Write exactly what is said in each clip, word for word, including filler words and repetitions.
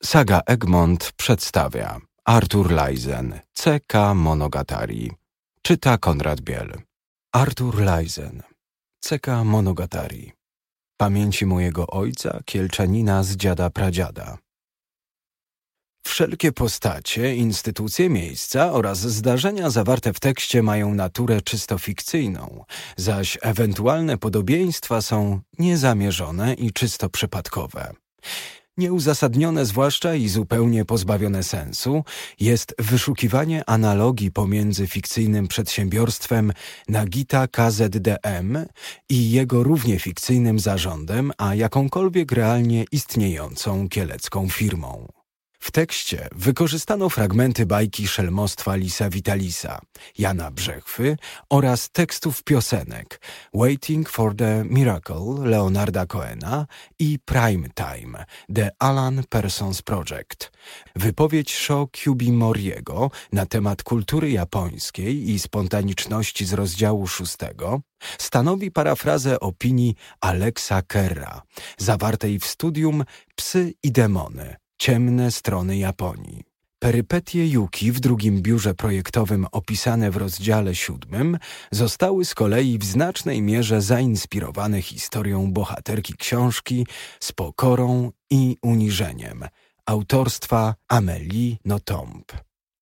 Saga Egmont przedstawia Arthur Lajzen, C K Monogatari. Czyta Konrad Biel. Arthur Lajzen, C K Monogatari. Pamięci mojego ojca, Kielczanina z dziada pradziada. Wszelkie postacie, instytucje miejsca oraz zdarzenia zawarte w tekście mają naturę czysto fikcyjną, zaś ewentualne podobieństwa są niezamierzone i czysto przypadkowe. Nieuzasadnione zwłaszcza i zupełnie pozbawione sensu jest wyszukiwanie analogii pomiędzy fikcyjnym przedsiębiorstwem Nagita K Z D M i jego równie fikcyjnym zarządem, a jakąkolwiek realnie istniejącą kielecką firmą. W tekście wykorzystano fragmenty bajki Szelmostwa Lisa Vitalisa, Jana Brzechwy oraz tekstów piosenek Waiting for the Miracle Leonarda Cohena i Prime Time The Alan Parsons Project. Wypowiedź Sho Kyubimoriego na temat kultury japońskiej i spontaniczności z rozdziału szóstego stanowi parafrazę opinii Alexa Kerra, zawartej w studium Psy i demony. Ciemne strony Japonii. Perypetie Yuki w drugim biurze projektowym opisane w rozdziale siódmym zostały z kolei w znacznej mierze zainspirowane historią bohaterki książki z pokorą i uniżeniem autorstwa Amélie Nothomb.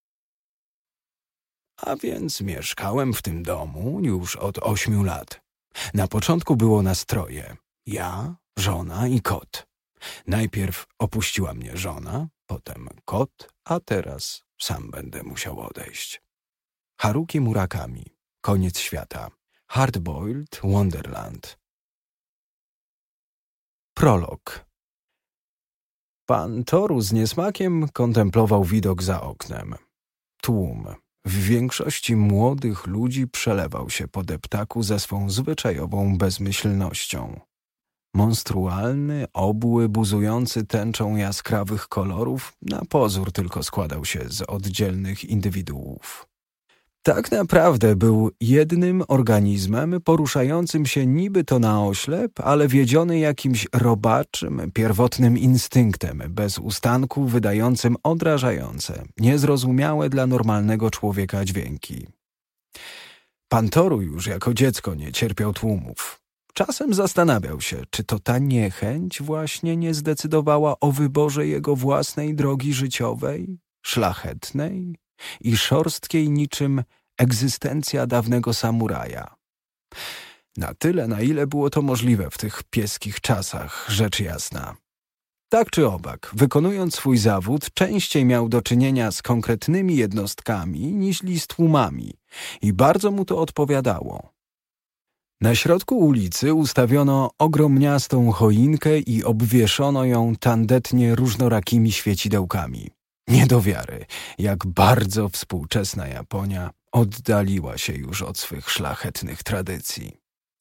A więc mieszkałem w tym domu już od ośmiu lat. Na początku było nas troje. Ja, żona i kot. Najpierw opuściła mnie żona, potem kot, a teraz sam będę musiał odejść. Haruki Murakami. Koniec świata. Hardboiled Wonderland. Prolog. Pan Toru z niesmakiem kontemplował widok za oknem. Tłum, w większości młodych ludzi, przelewał się po deptaku ze swą zwyczajową bezmyślnością. Monstrualny, obły, buzujący tęczą jaskrawych kolorów, na pozór tylko składał się z oddzielnych indywiduów. Tak naprawdę był jednym organizmem poruszającym się niby to na oślep, ale wiedziony jakimś robaczym, pierwotnym instynktem, bez ustanku wydającym odrażające, niezrozumiałe dla normalnego człowieka dźwięki. Pan Toru już jako dziecko nie cierpiał tłumów. Czasem zastanawiał się, czy to ta niechęć właśnie nie zdecydowała o wyborze jego własnej drogi życiowej, szlachetnej i szorstkiej niczym egzystencja dawnego samuraja. Na tyle, na ile było to możliwe w tych pieskich czasach, rzecz jasna. Tak czy owak, wykonując swój zawód, częściej miał do czynienia z konkretnymi jednostkami niż z tłumami i bardzo mu to odpowiadało. Na środku ulicy ustawiono ogromniastą choinkę i obwieszono ją tandetnie różnorakimi świecidełkami. Nie do wiary, jak bardzo współczesna Japonia oddaliła się już od swych szlachetnych tradycji.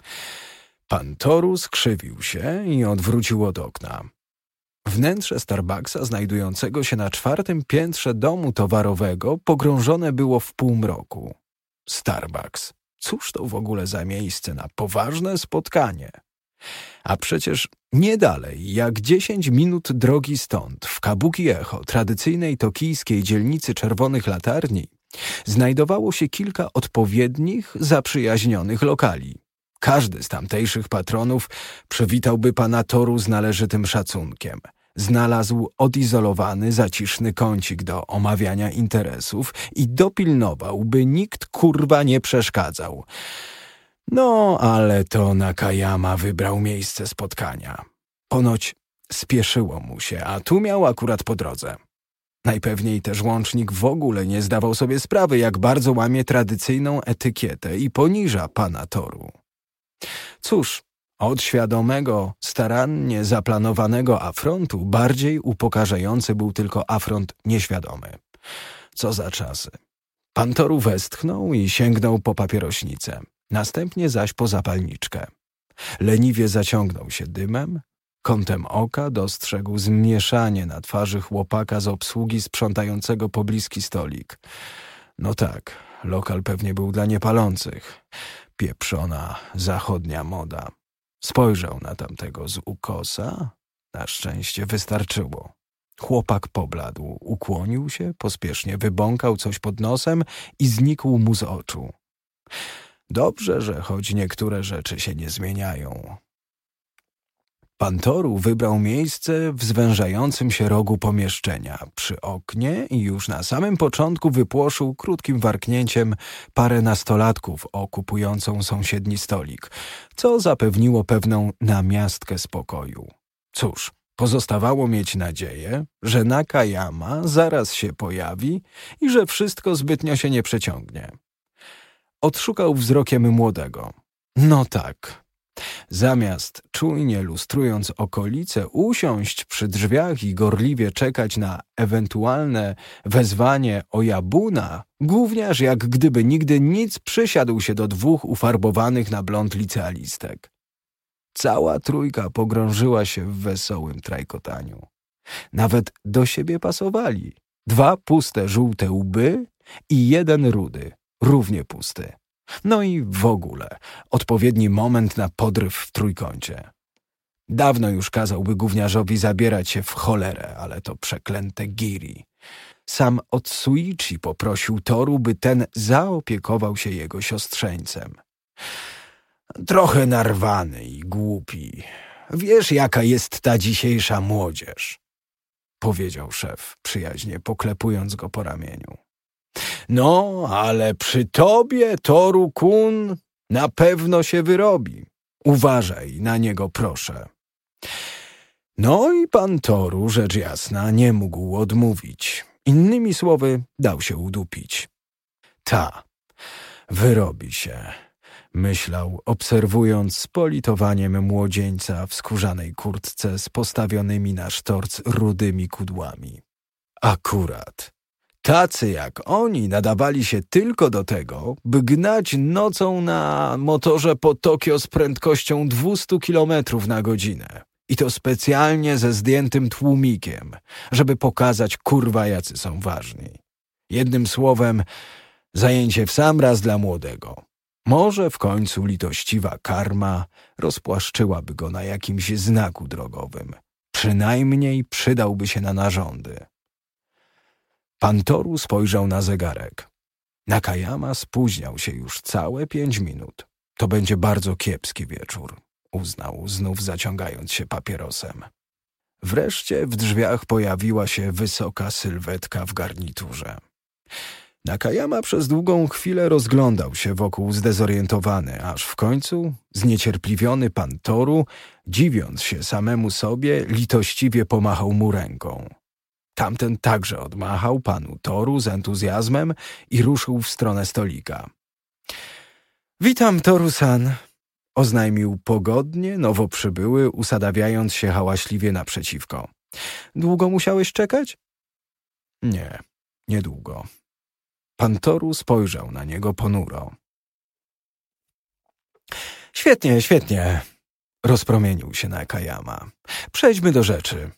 Pan Toru skrzywił się i odwrócił od okna. Wnętrze Starbucksa, znajdującego się na czwartym piętrze domu towarowego, pogrążone było w półmroku. Starbucks. Cóż to w ogóle za miejsce na poważne spotkanie? A przecież nie dalej jak dziesięć minut drogi stąd, w Kabuki Echo, tradycyjnej tokijskiej dzielnicy czerwonych latarni, znajdowało się kilka odpowiednich, zaprzyjaźnionych lokali. Każdy z tamtejszych patronów przywitałby pana Toru z należytym szacunkiem. Znalazł odizolowany, zaciszny kącik do omawiania interesów i dopilnował, by nikt kurwa nie przeszkadzał. No, ale to Nakayama wybrał miejsce spotkania. Ponoć spieszyło mu się, a tu miał akurat po drodze. Najpewniej też łącznik w ogóle nie zdawał sobie sprawy, jak bardzo łamie tradycyjną etykietę i poniża pana Toru. Cóż, od świadomego, starannie zaplanowanego afrontu bardziej upokarzający był tylko afront nieświadomy. Co za czasy. Pan Toru westchnął i sięgnął po papierośnicę, następnie zaś po zapalniczkę. Leniwie zaciągnął się dymem, kątem oka dostrzegł zmieszanie na twarzy chłopaka z obsługi sprzątającego pobliski stolik. No tak, lokal pewnie był dla niepalących. Pieprzona zachodnia moda. Spojrzał na tamtego z ukosa. Na szczęście wystarczyło. Chłopak pobladł, ukłonił się, pospiesznie wybąkał coś pod nosem i znikł mu z oczu. Dobrze, że choć niektóre rzeczy się nie zmieniają. Pan Toru wybrał miejsce w zwężającym się rogu pomieszczenia, przy oknie i już na samym początku wypłoszył krótkim warknięciem parę nastolatków okupującą sąsiedni stolik, co zapewniło pewną namiastkę spokoju. Cóż, pozostawało mieć nadzieję, że Nakayama zaraz się pojawi i że wszystko zbytnio się nie przeciągnie. Odszukał wzrokiem młodego. No tak. Zamiast czujnie lustrując okolice usiąść przy drzwiach i gorliwie czekać na ewentualne wezwanie Oyabuna, gówniarz jak gdyby nigdy nic przysiadł się do dwóch ufarbowanych na blond licealistek. Cała trójka pogrążyła się w wesołym trajkotaniu. Nawet do siebie pasowali. Dwa puste żółte łby i jeden rudy, równie pusty. No i w ogóle odpowiedni moment na podryw w trójkącie. Dawno już kazałby gówniarzowi zabierać się w cholerę, ale to przeklęte giri. Sam Otsuichi poprosił Toru, by ten zaopiekował się jego siostrzeńcem. Trochę narwany i głupi. Wiesz, jaka jest ta dzisiejsza młodzież, powiedział szef, przyjaźnie poklepując go po ramieniu. No, ale przy tobie, Toru-kun, na pewno się wyrobi. Uważaj na niego, proszę. No i pan Toru, rzecz jasna, nie mógł odmówić. Innymi słowy, dał się udupić. Ta, wyrobi się, myślał, obserwując z politowaniem młodzieńca w skórzanej kurtce z postawionymi na sztorc rudymi kudłami. Akurat. Tacy jak oni nadawali się tylko do tego, by gnać nocą na motorze po Tokio z prędkością dwieście kilometrów na godzinę. I to specjalnie ze zdjętym tłumikiem, żeby pokazać, kurwa, jacy są ważni. Jednym słowem, zajęcie w sam raz dla młodego. Może w końcu litościwa karma rozpłaszczyłaby go na jakimś znaku drogowym. Przynajmniej przydałby się na narządy. Pan Toru spojrzał na zegarek. Nakayama spóźniał się już całe pięć minut. To będzie bardzo kiepski wieczór, uznał, znów zaciągając się papierosem. Wreszcie w drzwiach pojawiła się wysoka sylwetka w garniturze. Nakayama przez długą chwilę rozglądał się wokół zdezorientowany, aż w końcu zniecierpliwiony pan Toru, dziwiąc się samemu sobie, litościwie pomachał mu ręką. Tamten także odmachał panu Toru z entuzjazmem i ruszył w stronę stolika. Witam, Toru-san, oznajmił pogodnie nowo przybyły, usadawiając się hałaśliwie naprzeciwko. Długo musiałeś czekać? Nie, niedługo. Pan Toru spojrzał na niego ponuro. Świetnie, świetnie, rozpromienił się Nakayama. Przejdźmy do rzeczy.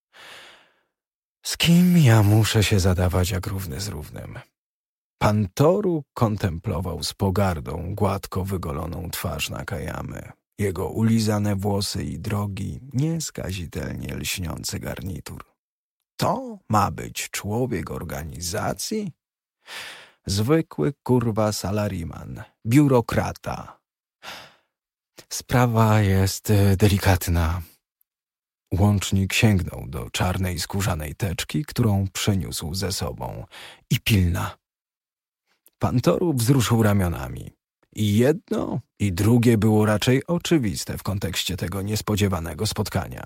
Z kim ja muszę się zadawać jak równy z równym? Pan Toru kontemplował z pogardą gładko wygoloną twarz Nakayamy, jego ulizane włosy i drogi, nieskazitelnie lśniący garnitur. To ma być człowiek organizacji? Zwykły kurwa salariman, biurokrata. Sprawa jest delikatna. Łącznik sięgnął do czarnej skórzanej teczki, którą przeniósł ze sobą. I pilna. Pan Toru wzruszył ramionami. I jedno, i drugie było raczej oczywiste w kontekście tego niespodziewanego spotkania.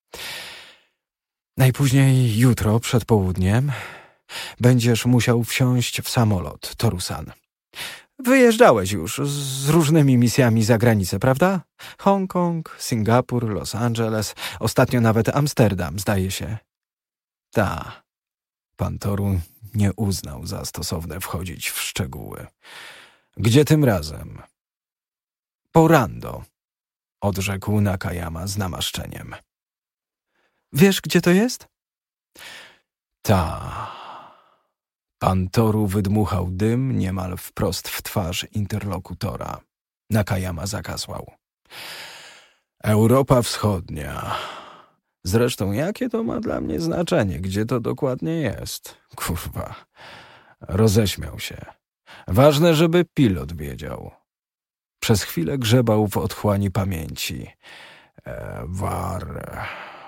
Najpóźniej jutro przed południem będziesz musiał wsiąść w samolot, Toru-san. Wyjeżdżałeś już z różnymi misjami za granicę, prawda? Hongkong, Singapur, Los Angeles, ostatnio nawet Amsterdam, zdaje się. Ta. Pan Toru nie uznał za stosowne wchodzić w szczegóły. Gdzie tym razem? Porando, odrzekł Nakayama z namaszczeniem. Wiesz, gdzie to jest? Ta. Pan Toru wydmuchał dym niemal wprost w twarz interlokutora. Nakayama zakasłał. Europa Wschodnia. Zresztą jakie to ma dla mnie znaczenie, gdzie to dokładnie jest? Kurwa. Roześmiał się. Ważne, żeby pilot wiedział. Przez chwilę grzebał w otchłani pamięci. E, war...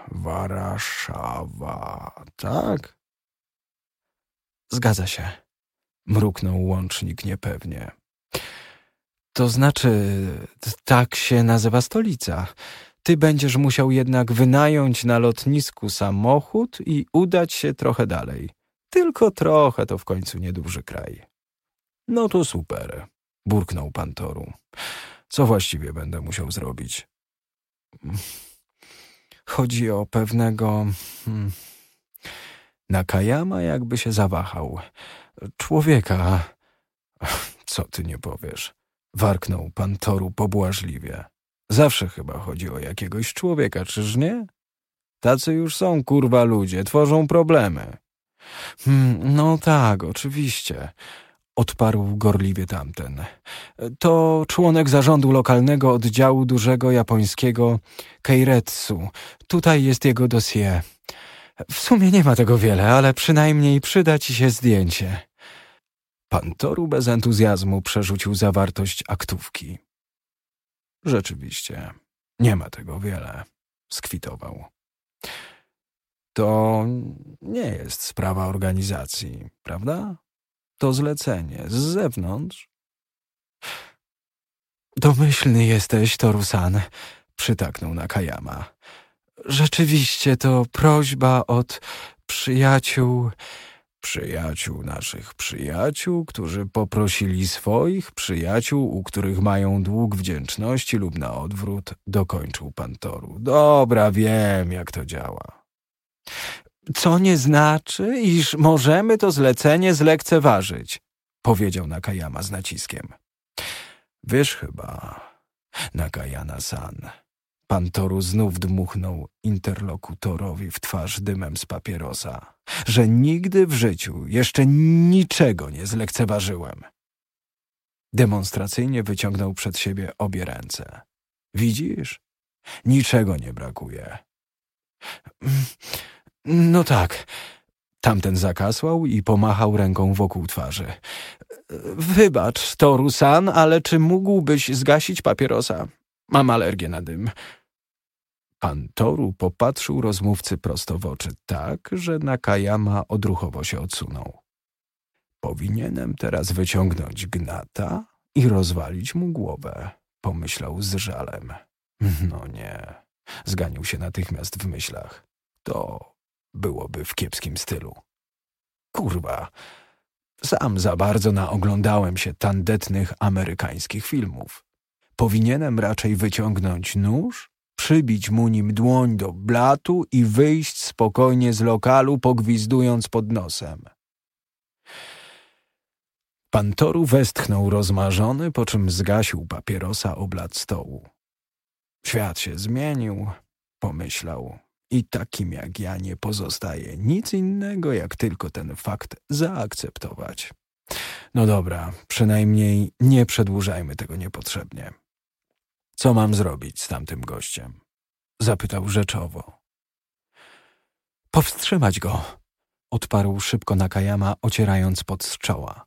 Warszawa, tak? Zgadza się. Mruknął łącznik niepewnie. To znaczy, tak się nazywa stolica. Ty będziesz musiał jednak wynająć na lotnisku samochód i udać się trochę dalej. Tylko trochę, to w końcu nieduży kraj. No to super, burknął pan Toru. Co właściwie będę musiał zrobić? Chodzi o pewnego... Hmm, Nakayama jakby się zawahał. Człowieka... Co ty nie powiesz? Warknął pan Toru pobłażliwie. Zawsze chyba chodzi o jakiegoś człowieka, czyż nie? Tacy już są, kurwa, ludzie, tworzą problemy. Hmm, no tak, oczywiście, odparł gorliwie tamten. To członek zarządu lokalnego oddziału dużego japońskiego Keiretsu. Tutaj jest jego dossier. W sumie nie ma tego wiele, ale przynajmniej przyda ci się zdjęcie. Pan Toru bez entuzjazmu przerzucił zawartość aktówki. Rzeczywiście, nie ma tego wiele, skwitował. To nie jest sprawa organizacji, prawda? To zlecenie z zewnątrz. Domyślny jesteś, Toru-san, przytaknął Nakayama. Rzeczywiście to prośba od przyjaciół... Przyjaciół naszych przyjaciół, którzy poprosili swoich przyjaciół, u których mają dług wdzięczności lub na odwrót, dokończył pan Toru. Dobra, wiem, jak to działa. Co nie znaczy, iż możemy to zlecenie zlekceważyć, powiedział Nakayama z naciskiem. Wiesz chyba, Nakayama-san. Pan Toru znów dmuchnął interlokutorowi w twarz dymem z papierosa, że nigdy w życiu jeszcze niczego nie zlekceważyłem. Demonstracyjnie wyciągnął przed siebie obie ręce. Widzisz? Niczego nie brakuje. No tak. Tamten zakasłał i pomachał ręką wokół twarzy. Wybacz, Toru-san, ale czy mógłbyś zgasić papierosa? Mam alergię na dym. Pan Toru popatrzył rozmówcy prosto w oczy tak, że Nakayama odruchowo się odsunął. Powinienem teraz wyciągnąć gnata i rozwalić mu głowę, pomyślał z żalem. No nie, zganił się natychmiast w myślach. To byłoby w kiepskim stylu. Kurwa, sam za bardzo naoglądałem się tandetnych amerykańskich filmów. Powinienem raczej wyciągnąć nóż, przybić mu nim dłoń do blatu i wyjść spokojnie z lokalu, pogwizdując pod nosem. Pan Toru westchnął rozmarzony, po czym zgasił papierosa o blat stołu. Świat się zmienił, pomyślał, i takim jak ja nie pozostaje nic innego, jak tylko ten fakt zaakceptować. No dobra, przynajmniej nie przedłużajmy tego niepotrzebnie. Co mam zrobić z tamtym gościem? Zapytał rzeczowo. Powstrzymać go, odparł szybko Nakayama, ocierając pot z czoła.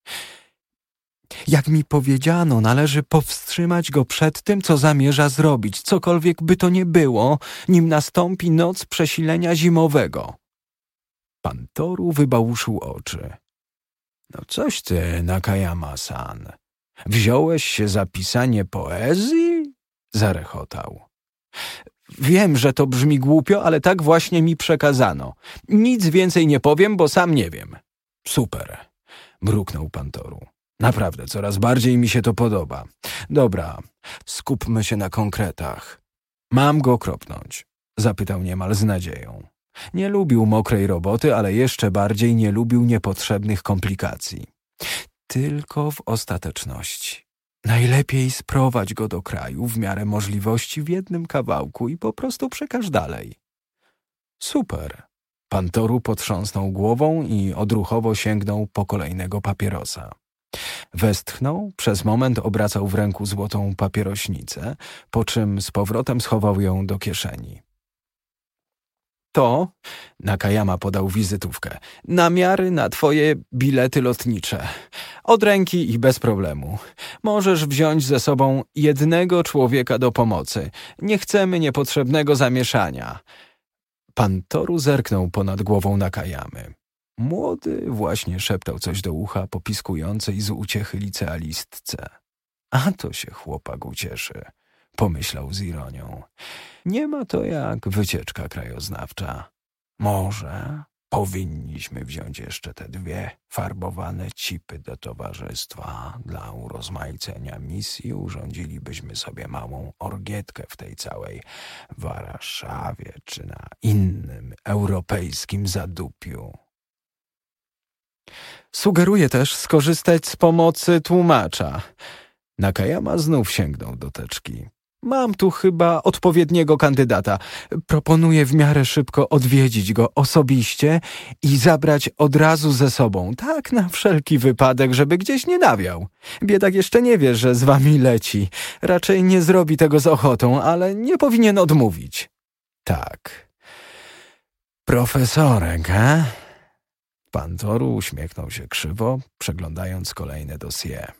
Jak mi powiedziano, należy powstrzymać go przed tym, co zamierza zrobić, cokolwiek by to nie było, nim nastąpi noc przesilenia zimowego. Pan Toru wybałuszył oczy. No coś ty, Nakayama-san. Wziąłeś się za pisanie poezji? Zarechotał. Wiem, że to brzmi głupio, ale tak właśnie mi przekazano. Nic więcej nie powiem, bo sam nie wiem. Super, mruknął pan Toru. Naprawdę, coraz bardziej mi się to podoba. Dobra, skupmy się na konkretach. Mam go kropnąć? Zapytał niemal z nadzieją. Nie lubił mokrej roboty, ale jeszcze bardziej nie lubił niepotrzebnych komplikacji. Tylko w ostateczności. Najlepiej sprowadź go do kraju w miarę możliwości w jednym kawałku i po prostu przekaż dalej. Super. Pan Toru potrząsnął głową i odruchowo sięgnął po kolejnego papierosa. Westchnął, przez moment obracał w ręku złotą papierośnicę, po czym z powrotem schował ją do kieszeni. To, Nakayama podał wizytówkę, namiary na twoje bilety lotnicze. Od ręki i bez problemu. Możesz wziąć ze sobą jednego człowieka do pomocy. Nie chcemy niepotrzebnego zamieszania. Pan Toru zerknął ponad głową Nakayamy. Młody właśnie szeptał coś do ucha popiskującej z uciechy licealistce. A to się chłopak ucieszy, pomyślał z ironią. Nie ma to jak wycieczka krajoznawcza. Może powinniśmy wziąć jeszcze te dwie farbowane cipy do towarzystwa. Dla urozmaicenia misji urządzilibyśmy sobie małą orgietkę w tej całej Warszawie czy na innym europejskim zadupiu. Sugeruję też skorzystać z pomocy tłumacza. Nakayama znów sięgnął do teczki. Mam tu chyba odpowiedniego kandydata. Proponuję w miarę szybko odwiedzić go osobiście i zabrać od razu ze sobą, tak na wszelki wypadek, żeby gdzieś nie nawiał. Biedak jeszcze nie wie, że z wami leci. Raczej nie zrobi tego z ochotą, ale nie powinien odmówić. Tak. Profesorek, he? Pan Toru uśmiechnął się krzywo, przeglądając kolejne dossier.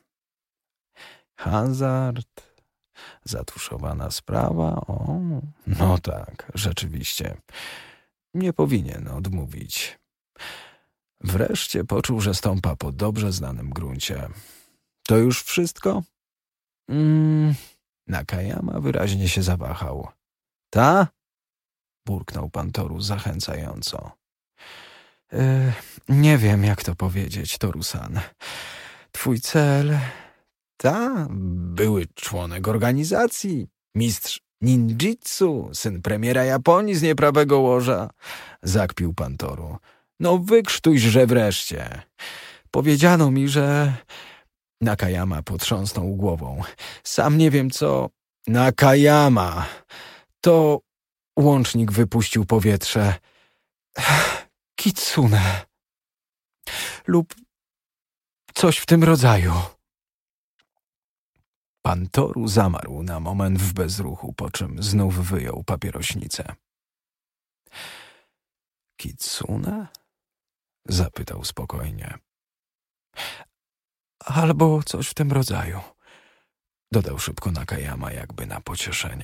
Hazard... Zatuszowana sprawa? O, no tak, rzeczywiście. Nie powinien odmówić. Wreszcie poczuł, że stąpa po dobrze znanym gruncie. To już wszystko? Mm, Nakayama wyraźnie się zawahał. Ta? Burknął pan Toru zachęcająco. Yy, nie wiem, jak to powiedzieć, Toru-san. Twój cel... Ta, były członek organizacji, mistrz ninjitsu, syn premiera Japonii z nieprawego łoża, zakpił pan Toru. No wykrztuśże wreszcie. Powiedziano mi, że... Nakayama potrząsnął głową. Sam nie wiem co... Nakayama! To łącznik wypuścił powietrze. Kitsune. Lub coś w tym rodzaju. Pan Toru zamarł na moment w bezruchu, po czym znów wyjął papierośnicę. Kitsune? Zapytał spokojnie. Albo coś w tym rodzaju, dodał szybko Nakayama, jakby na pocieszenie.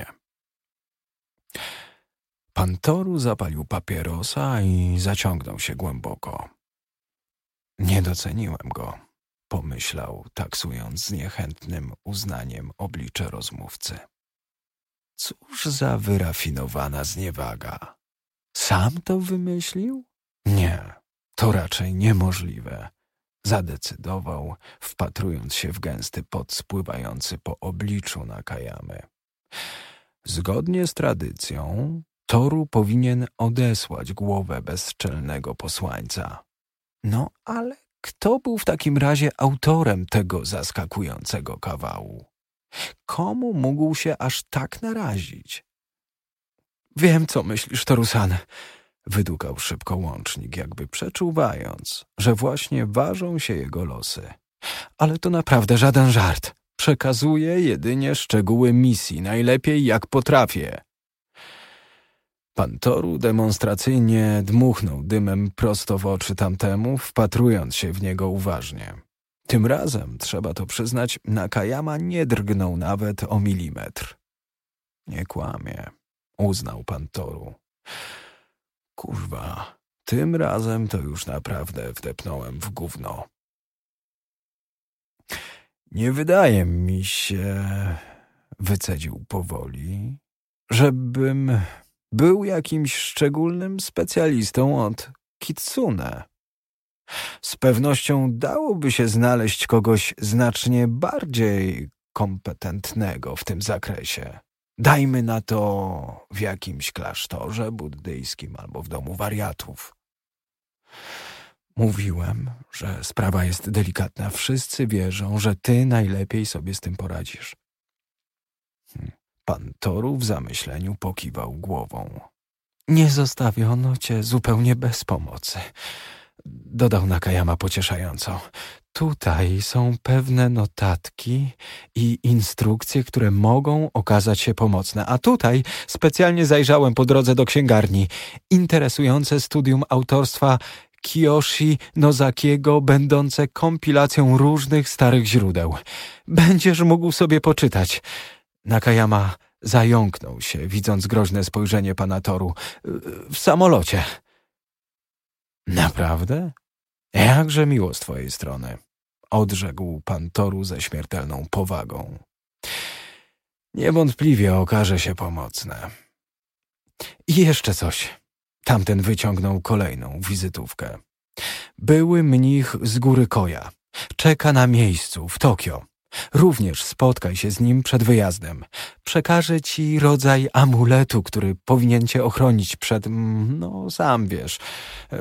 Pan Toru zapalił papierosa i zaciągnął się głęboko. Nie doceniłem go, pomyślał, taksując z niechętnym uznaniem oblicze rozmówcy. Cóż za wyrafinowana zniewaga. Sam to wymyślił? Nie, to raczej niemożliwe. Zadecydował, wpatrując się w gęsty pot spływający po obliczu Nakayamy. Zgodnie z tradycją, Toru powinien odesłać głowę bezczelnego posłańca. No ale kto był w takim razie autorem tego zaskakującego kawału? Komu mógł się aż tak narazić? Wiem, co myślisz, Toru-san, wydukał szybko łącznik, jakby przeczuwając, że właśnie ważą się jego losy. Ale to naprawdę żaden żart. Przekazuję jedynie szczegóły misji, najlepiej jak potrafię. Pan Toru demonstracyjnie dmuchnął dymem prosto w oczy tamtemu, wpatrując się w niego uważnie. Tym razem, trzeba to przyznać, Nakayama nie drgnął nawet o milimetr. Nie kłamie, uznał pan Toru. Kurwa, tym razem to już naprawdę wdepnąłem w gówno. Nie wydaje mi się, wycedził powoli, żebym był jakimś szczególnym specjalistą od kitsune. Z pewnością dałoby się znaleźć kogoś znacznie bardziej kompetentnego w tym zakresie. Dajmy na to w jakimś klasztorze buddyjskim albo w domu wariatów. Mówiłem, że sprawa jest delikatna. Wszyscy wierzą, że ty najlepiej sobie z tym poradzisz. Pan Toru w zamyśleniu pokiwał głową. Nie zostawiono cię zupełnie bez pomocy. dodał Nakayama pocieszająco. Tutaj są pewne notatki i instrukcje, które mogą okazać się pomocne. A tutaj specjalnie zajrzałem po drodze do księgarni. Interesujące studium autorstwa Kiyoshi Nozakiego, będące kompilacją różnych starych źródeł. Będziesz mógł sobie poczytać. Nakayama zająknął się, widząc groźne spojrzenie pana Toru. W samolocie. Naprawdę? Jakże miło z twojej strony, odrzekł pan Toru ze śmiertelną powagą. Niewątpliwie okaże się pomocne. I jeszcze coś. Tamten wyciągnął kolejną wizytówkę. Były mnich z góry Koja. Czeka na miejscu w Tokio. Również spotkaj się z nim przed wyjazdem. Przekażę ci rodzaj amuletu, który powinien cię ochronić przed... no, sam wiesz... Yy...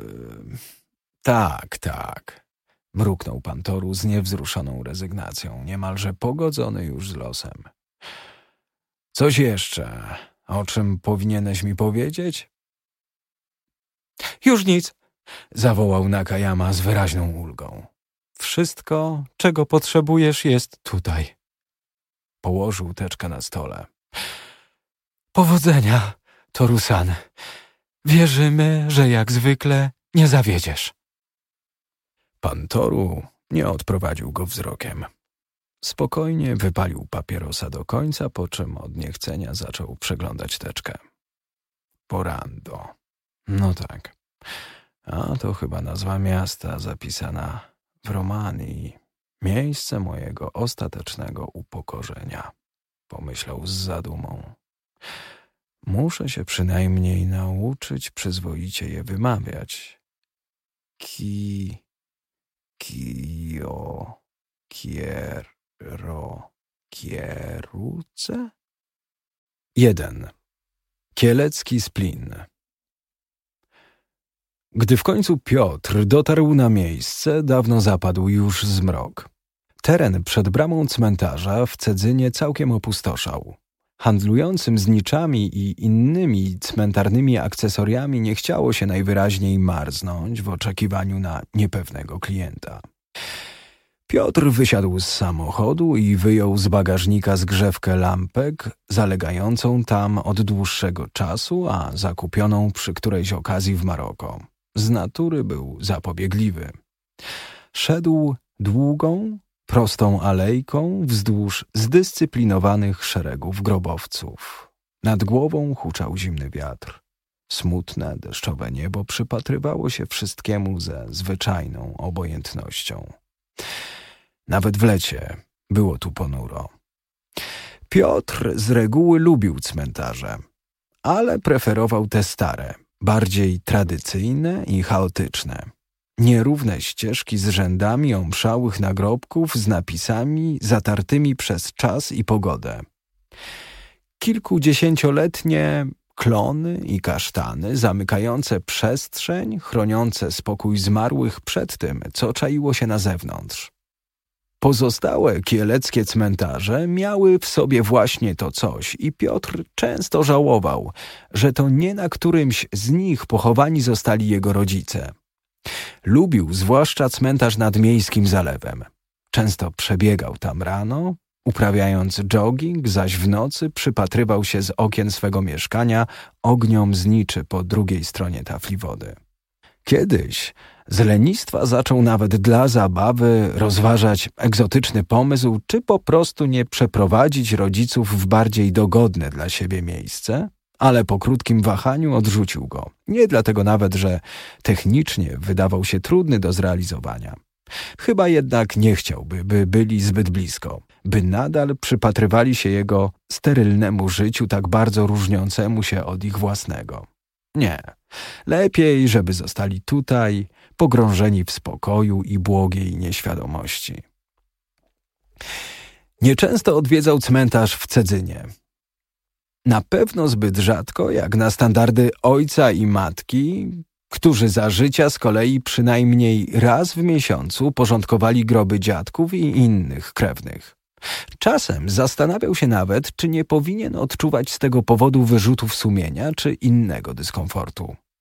Tak, tak, mruknął pan Toru z niewzruszoną rezygnacją, niemalże pogodzony już z losem. Coś jeszcze, o czym powinieneś mi powiedzieć? Już nic, zawołał Nakayama z wyraźną ulgą. Wszystko, czego potrzebujesz, jest tutaj. Położył teczkę na stole. Powodzenia, Toru-san. Wierzymy, że jak zwykle nie zawiedziesz. Pan Toru nie odprowadził go wzrokiem. Spokojnie wypalił papierosa do końca, po czym od niechcenia zaczął przeglądać teczkę. Porando. No tak. A to chyba nazwa miasta zapisana w Romanii. Miejsce mojego ostatecznego upokorzenia. Pomyślał z zadumą. Muszę się przynajmniej nauczyć przyzwoicie je wymawiać. Ki... Kio... Kiero... Kieruce? Jeden. Kielecki splin. Gdy w końcu Piotr dotarł na miejsce, dawno zapadł już zmrok. Teren przed bramą cmentarza w Cedzynie całkiem opustoszał. Handlującym z niczami i innymi cmentarnymi akcesoriami nie chciało się najwyraźniej marznąć w oczekiwaniu na niepewnego klienta. Piotr wysiadł z samochodu i wyjął z bagażnika zgrzewkę lampek, zalegającą tam od dłuższego czasu, a zakupioną przy którejś okazji w Maroko. Z natury był zapobiegliwy. Szedł długą, prostą alejką wzdłuż zdyscyplinowanych szeregów grobowców. Nad głową huczał zimny wiatr. Smutne, deszczowe niebo przypatrywało się wszystkiemu ze zwyczajną obojętnością. Nawet w lecie było tu ponuro. Piotr z reguły lubił cmentarze, ale preferował te stare, bardziej tradycyjne i chaotyczne. Nierówne ścieżki z rzędami omszałych nagrobków z napisami zatartymi przez czas i pogodę. Kilkudziesięcioletnie klony i kasztany zamykające przestrzeń, chroniące spokój zmarłych przed tym, co czaiło się na zewnątrz. Pozostałe kieleckie cmentarze miały w sobie właśnie to coś i Piotr często żałował, że to nie na którymś z nich pochowani zostali jego rodzice. Lubił zwłaszcza cmentarz nad Miejskim Zalewem. Często przebiegał tam rano, uprawiając jogging, zaś w nocy przypatrywał się z okien swego mieszkania ogniom zniczy po drugiej stronie tafli wody. Kiedyś z lenistwa zaczął nawet dla zabawy rozważać egzotyczny pomysł, czy po prostu nie przeprowadzić rodziców w bardziej dogodne dla siebie miejsce, ale po krótkim wahaniu odrzucił go. Nie dlatego nawet, że technicznie wydawał się trudny do zrealizowania. Chyba jednak nie chciałby, by byli zbyt blisko, by nadal przypatrywali się jego sterylnemu życiu tak bardzo różniącemu się od ich własnego. Nie, lepiej, żeby zostali tutaj, pogrążeni w spokoju i błogiej nieświadomości. Nieczęsto odwiedzał cmentarz w Cedzynie. Na pewno zbyt rzadko, jak na standardy ojca i matki, którzy za życia z kolei przynajmniej raz w miesiącu porządkowali groby dziadków i innych krewnych. Czasem zastanawiał się nawet, czy nie powinien odczuwać z tego powodu wyrzutów sumienia czy innego dyskomfortu.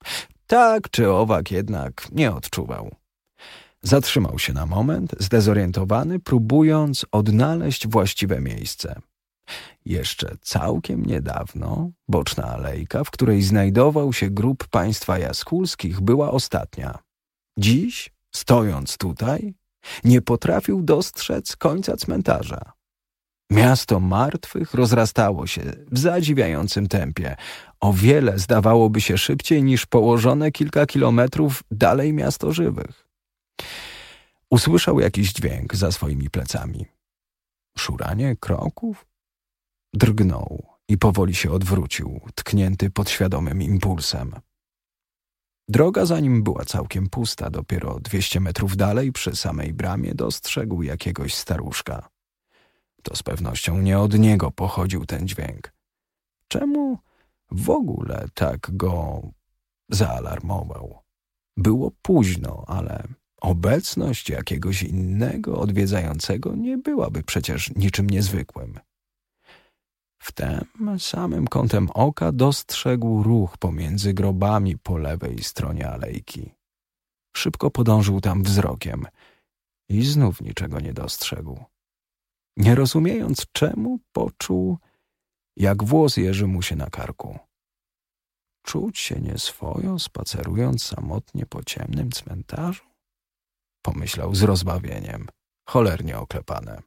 Tak czy owak jednak nie odczuwał. Zatrzymał się na moment, zdezorientowany, próbując odnaleźć właściwe miejsce. Jeszcze całkiem niedawno boczna alejka, w której znajdował się grób państwa Jaskulskich, była ostatnia. Dziś, stojąc tutaj, nie potrafił dostrzec końca cmentarza. Miasto martwych rozrastało się w zadziwiającym tempie. O wiele zdawałoby się szybciej niż położone kilka kilometrów dalej miasto żywych. Usłyszał jakiś dźwięk za swoimi plecami. Szuranie kroków? Drgnął i powoli się odwrócił, tknięty podświadomym impulsem. Droga za nim była całkiem pusta. Dopiero dwieście metrów dalej, przy samej bramie, dostrzegł jakiegoś staruszka. To z pewnością nie od niego pochodził ten dźwięk. Czemu w ogóle tak go zaalarmował? Było późno, ale obecność jakiegoś innego odwiedzającego nie byłaby przecież niczym niezwykłym. Wtem samym kątem oka dostrzegł ruch pomiędzy grobami po lewej stronie alejki. Szybko podążył tam wzrokiem i znów niczego nie dostrzegł. Nie rozumiejąc czemu, poczuł, jak włos jeży mu się na karku. Czuć się nieswojo, spacerując samotnie po ciemnym cmentarzu? Pomyślał z rozbawieniem. Cholernie oklepane.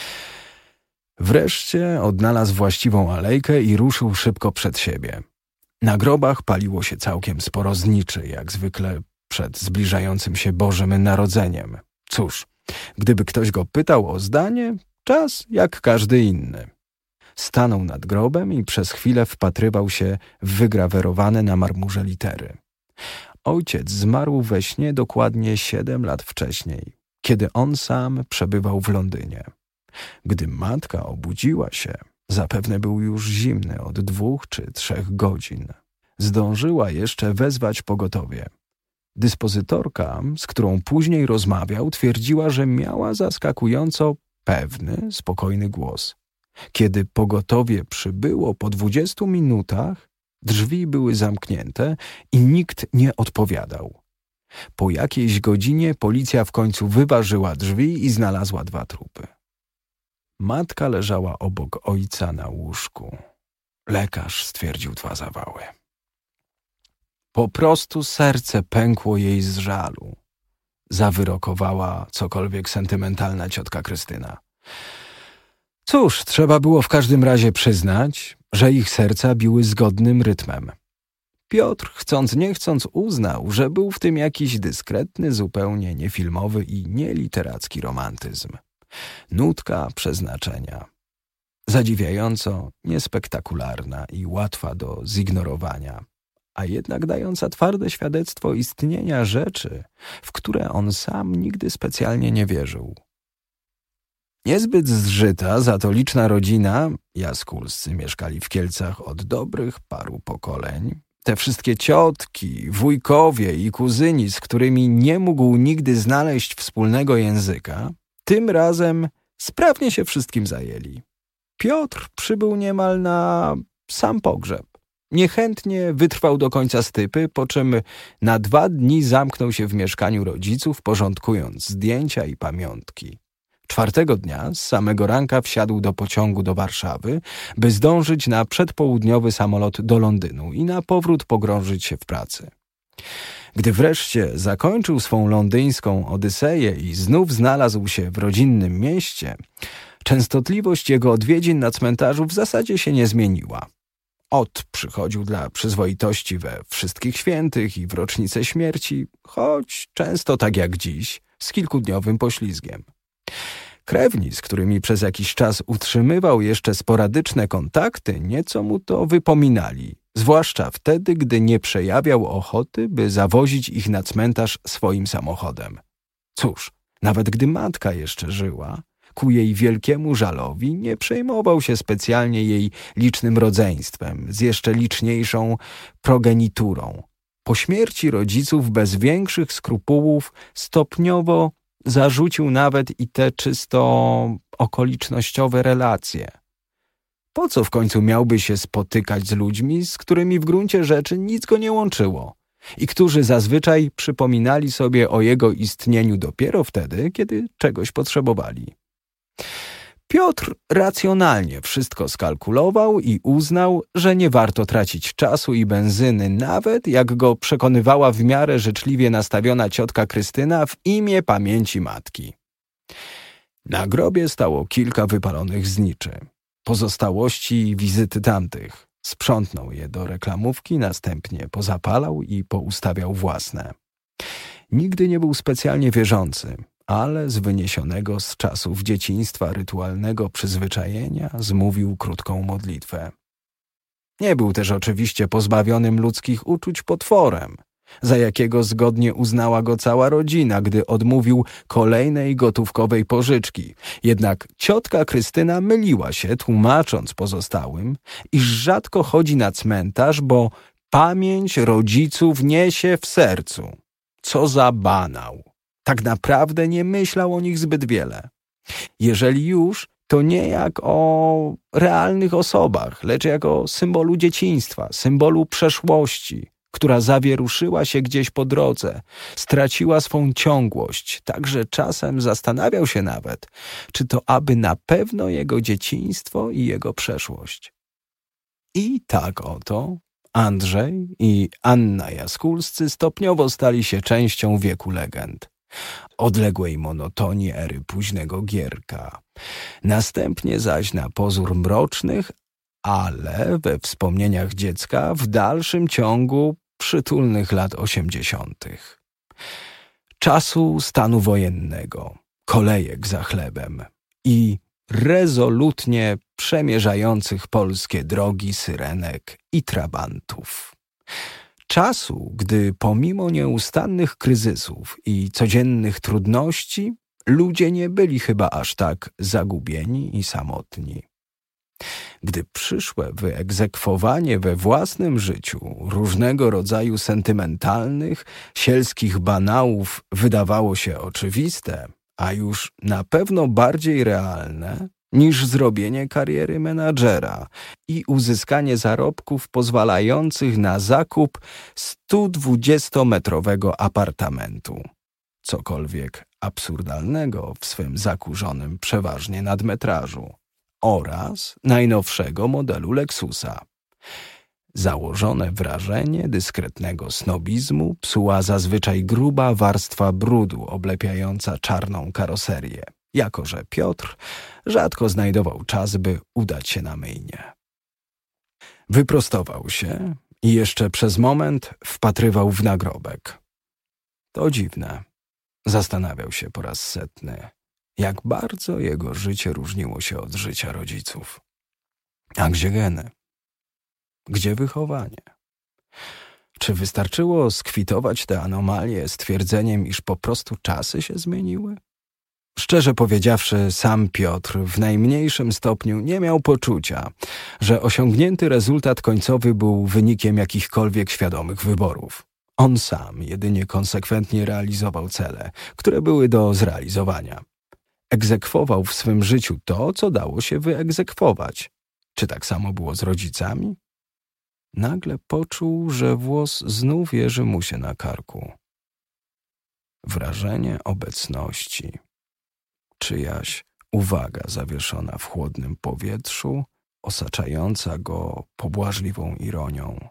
Wreszcie odnalazł właściwą alejkę i ruszył szybko przed siebie. Na grobach paliło się całkiem sporo zniczy, jak zwykle przed zbliżającym się Bożym Narodzeniem. Cóż, gdyby ktoś go pytał o zdanie, czas jak każdy inny. Stanął nad grobem i przez chwilę wpatrywał się w wygrawerowane na marmurze litery. Ojciec zmarł we śnie dokładnie siedem lat wcześniej, kiedy on sam przebywał w Londynie. Gdy matka obudziła się, zapewne był już zimny od dwóch czy trzech godzin. Zdążyła jeszcze wezwać pogotowie. Dyspozytorka, z którą później rozmawiał, twierdziła, że miała zaskakująco pewny, spokojny głos. Kiedy pogotowie przybyło po dwudziestu minutach, drzwi były zamknięte i nikt nie odpowiadał. Po jakiejś godzinie policja w końcu wyważyła drzwi i znalazła dwa trupy. Matka leżała obok ojca na łóżku. Lekarz stwierdził dwa zawały. Po prostu serce pękło jej z żalu. Zawyrokowała cokolwiek sentymentalna ciotka Krystyna. Cóż, trzeba było w każdym razie przyznać, że ich serca biły zgodnym rytmem. Piotr, chcąc nie chcąc, uznał, że był w tym jakiś dyskretny, zupełnie niefilmowy i nieliteracki romantyzm. Nutka przeznaczenia. Zadziwiająco niespektakularna i łatwa do zignorowania, a jednak dająca twarde świadectwo istnienia rzeczy, w które on sam nigdy specjalnie nie wierzył. Niezbyt zżyta, za to liczna rodzina, Jaskulscy mieszkali w Kielcach od dobrych paru pokoleń. Te wszystkie ciotki, wujkowie i kuzyni, z którymi nie mógł nigdy znaleźć wspólnego języka, tym razem sprawnie się wszystkim zajęli. Piotr przybył niemal na sam pogrzeb. Niechętnie wytrwał do końca stypy, po czym na dwa dni zamknął się w mieszkaniu rodziców, porządkując zdjęcia i pamiątki. Czwartego dnia z samego ranka wsiadł do pociągu do Warszawy, by zdążyć na przedpołudniowy samolot do Londynu i na powrót pogrążyć się w pracy. Gdy wreszcie zakończył swą londyńską odyseję i znów znalazł się w rodzinnym mieście, częstotliwość jego odwiedzin na cmentarzu w zasadzie się nie zmieniła. Ot przychodził dla przyzwoitości we Wszystkich Świętych i w rocznicę śmierci, choć często tak jak dziś, z kilkudniowym poślizgiem. Krewni, z którymi przez jakiś czas utrzymywał jeszcze sporadyczne kontakty, nieco mu to wypominali, zwłaszcza wtedy, gdy nie przejawiał ochoty, by zawozić ich na cmentarz swoim samochodem. Cóż, nawet gdy matka jeszcze żyła, ku jej wielkiemu żalowi nie przejmował się specjalnie jej licznym rodzeństwem, z jeszcze liczniejszą progeniturą. Po śmierci rodziców bez większych skrupułów stopniowo zarzucił nawet i te czysto okolicznościowe relacje. Po co w końcu miałby się spotykać z ludźmi, z którymi w gruncie rzeczy nic go nie łączyło? i którzy zazwyczaj przypominali sobie o jego istnieniu dopiero wtedy, kiedy czegoś potrzebowali. Piotr racjonalnie wszystko skalkulował i uznał, że nie warto tracić czasu i benzyny, nawet jak go przekonywała w miarę życzliwie nastawiona ciotka Krystyna, w imię pamięci matki. Na grobie stało kilka wypalonych zniczy. Pozostałości wizyty tamtych. Sprzątnął je do reklamówki, następnie pozapalał i poustawiał własne. Nigdy nie był specjalnie wierzący, ale z wyniesionego z czasów dzieciństwa rytualnego przyzwyczajenia zmówił krótką modlitwę. Nie był też oczywiście pozbawionym ludzkich uczuć potworem, za jakiego zgodnie uznała go cała rodzina, gdy odmówił kolejnej gotówkowej pożyczki. Jednak ciotka Krystyna myliła się, tłumacząc pozostałym, iż rzadko chodzi na cmentarz, bo pamięć rodziców niesie w sercu. Co za banał! Tak naprawdę nie myślał o nich zbyt wiele. Jeżeli już, to nie jak o realnych osobach, lecz jak o symbolu dzieciństwa, symbolu przeszłości, która zawieruszyła się gdzieś po drodze, straciła swą ciągłość, tak że czasem zastanawiał się nawet, czy to aby na pewno jego dzieciństwo i jego przeszłość. I tak oto Andrzej i Anna Jaskulscy stopniowo stali się częścią wieku legend, odległej monotonii ery późnego Gierka, następnie zaś na pozór mrocznych, ale we wspomnieniach dziecka w dalszym ciągu przytulnych lat osiemdziesiątych. Czasu stanu wojennego, kolejek za chlebem i rezolutnie przemierzających polskie drogi syrenek i trabantów. Czasu, gdy pomimo nieustannych kryzysów i codziennych trudności ludzie nie byli chyba aż tak zagubieni i samotni. Gdy przyszłe wyegzekwowanie we własnym życiu różnego rodzaju sentymentalnych, sielskich banałów wydawało się oczywiste, a już na pewno bardziej realne niż zrobienie kariery menadżera i uzyskanie zarobków pozwalających na zakup stodwudziestometrowego apartamentu. Cokolwiek absurdalnego w swym zakurzonym przeważnie nadmetrażu. Oraz najnowszego modelu Lexusa. Założone wrażenie dyskretnego snobizmu psuła zazwyczaj gruba warstwa brudu oblepiająca czarną karoserię, jako że Piotr rzadko znajdował czas, by udać się na myjnię. Wyprostował się i jeszcze przez moment wpatrywał w nagrobek. To dziwne. Zastanawiał się po raz setny, jak bardzo jego życie różniło się od życia rodziców. A gdzie geny? Gdzie wychowanie? Czy wystarczyło skwitować te anomalie stwierdzeniem, iż po prostu czasy się zmieniły? Szczerze powiedziawszy, sam Piotr w najmniejszym stopniu nie miał poczucia, że osiągnięty rezultat końcowy był wynikiem jakichkolwiek świadomych wyborów. On sam jedynie konsekwentnie realizował cele, które były do zrealizowania. Egzekwował w swym życiu to, co dało się wyegzekwować. Czy tak samo było z rodzicami? Nagle poczuł, że włos znów jeży mu się na karku. Wrażenie obecności. Czyjaś uwaga zawieszona w chłodnym powietrzu, osaczająca go pobłażliwą ironią.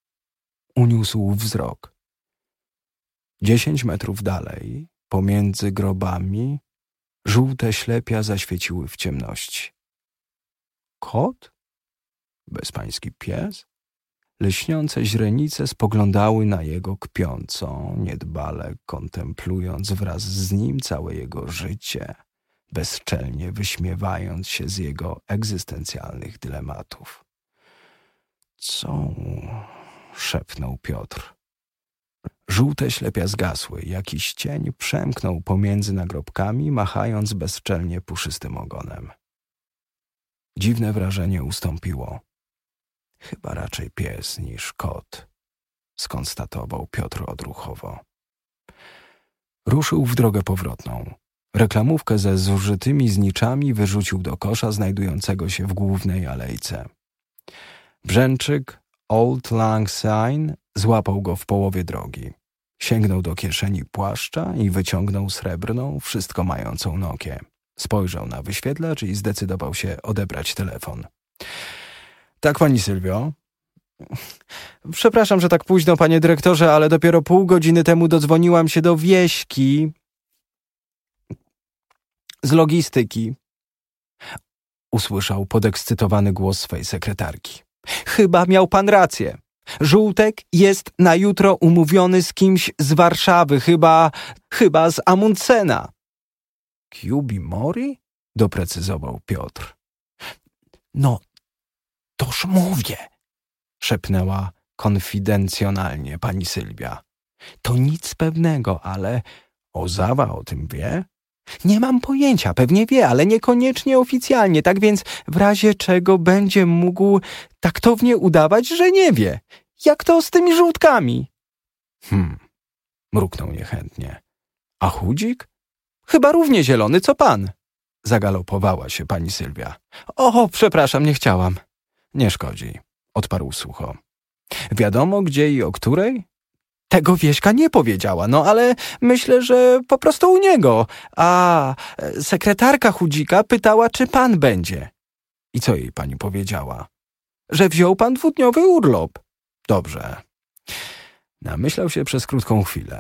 Uniósł wzrok. Dziesięć metrów dalej, pomiędzy grobami, żółte ślepia zaświeciły w ciemności. Kot? Bezpański pies? Lśniące źrenice spoglądały na jego kpiąco, niedbale kontemplując wraz z nim całe jego życie, bezczelnie wyśmiewając się z jego egzystencjalnych dylematów. Co? Szepnął Piotr. Żółte ślepia zgasły, jakiś cień przemknął pomiędzy nagrobkami, machając bezczelnie puszystym ogonem. Dziwne wrażenie ustąpiło. Chyba raczej pies niż kot, skonstatował Piotr odruchowo. Ruszył w drogę powrotną. Reklamówkę ze zużytymi zniczami wyrzucił do kosza znajdującego się w głównej alejce. Brzęczyk Old Lang Syne złapał go w połowie drogi. Sięgnął do kieszeni płaszcza i wyciągnął srebrną, wszystko mającą Nokię. Spojrzał na wyświetlacz i zdecydował się odebrać telefon. Tak, pani Sylwio? Przepraszam, że tak późno, panie dyrektorze, ale dopiero pół godziny temu dodzwoniłam się do Wieśki z logistyki. Usłyszał podekscytowany głos swej sekretarki. Chyba miał pan rację. Żółtek jest na jutro umówiony z kimś z Warszawy, chyba, chyba z Amundsena. Kiubi Mori? Doprecyzował Piotr. No, toż mówię, szepnęła konfidencjonalnie pani Sylwia. To nic pewnego, ale Ozawa o tym wie? Nie mam pojęcia, pewnie wie, ale niekoniecznie oficjalnie, tak więc w razie czego będzie mógł taktownie udawać, że nie wie. Jak to z tymi żółtkami? Hmm, mruknął niechętnie. A chudzik? Chyba równie zielony, co pan. Zagalopowała się pani Sylwia. O, przepraszam, nie chciałam. Nie szkodzi, odparł sucho. Wiadomo, gdzie i o której? Tego Wieśka nie powiedziała, no ale myślę, że po prostu u niego. A sekretarka chudzika pytała, czy pan będzie. I co jej pani powiedziała? Że wziął pan dwudniowy urlop. Dobrze. Namyślał się przez krótką chwilę.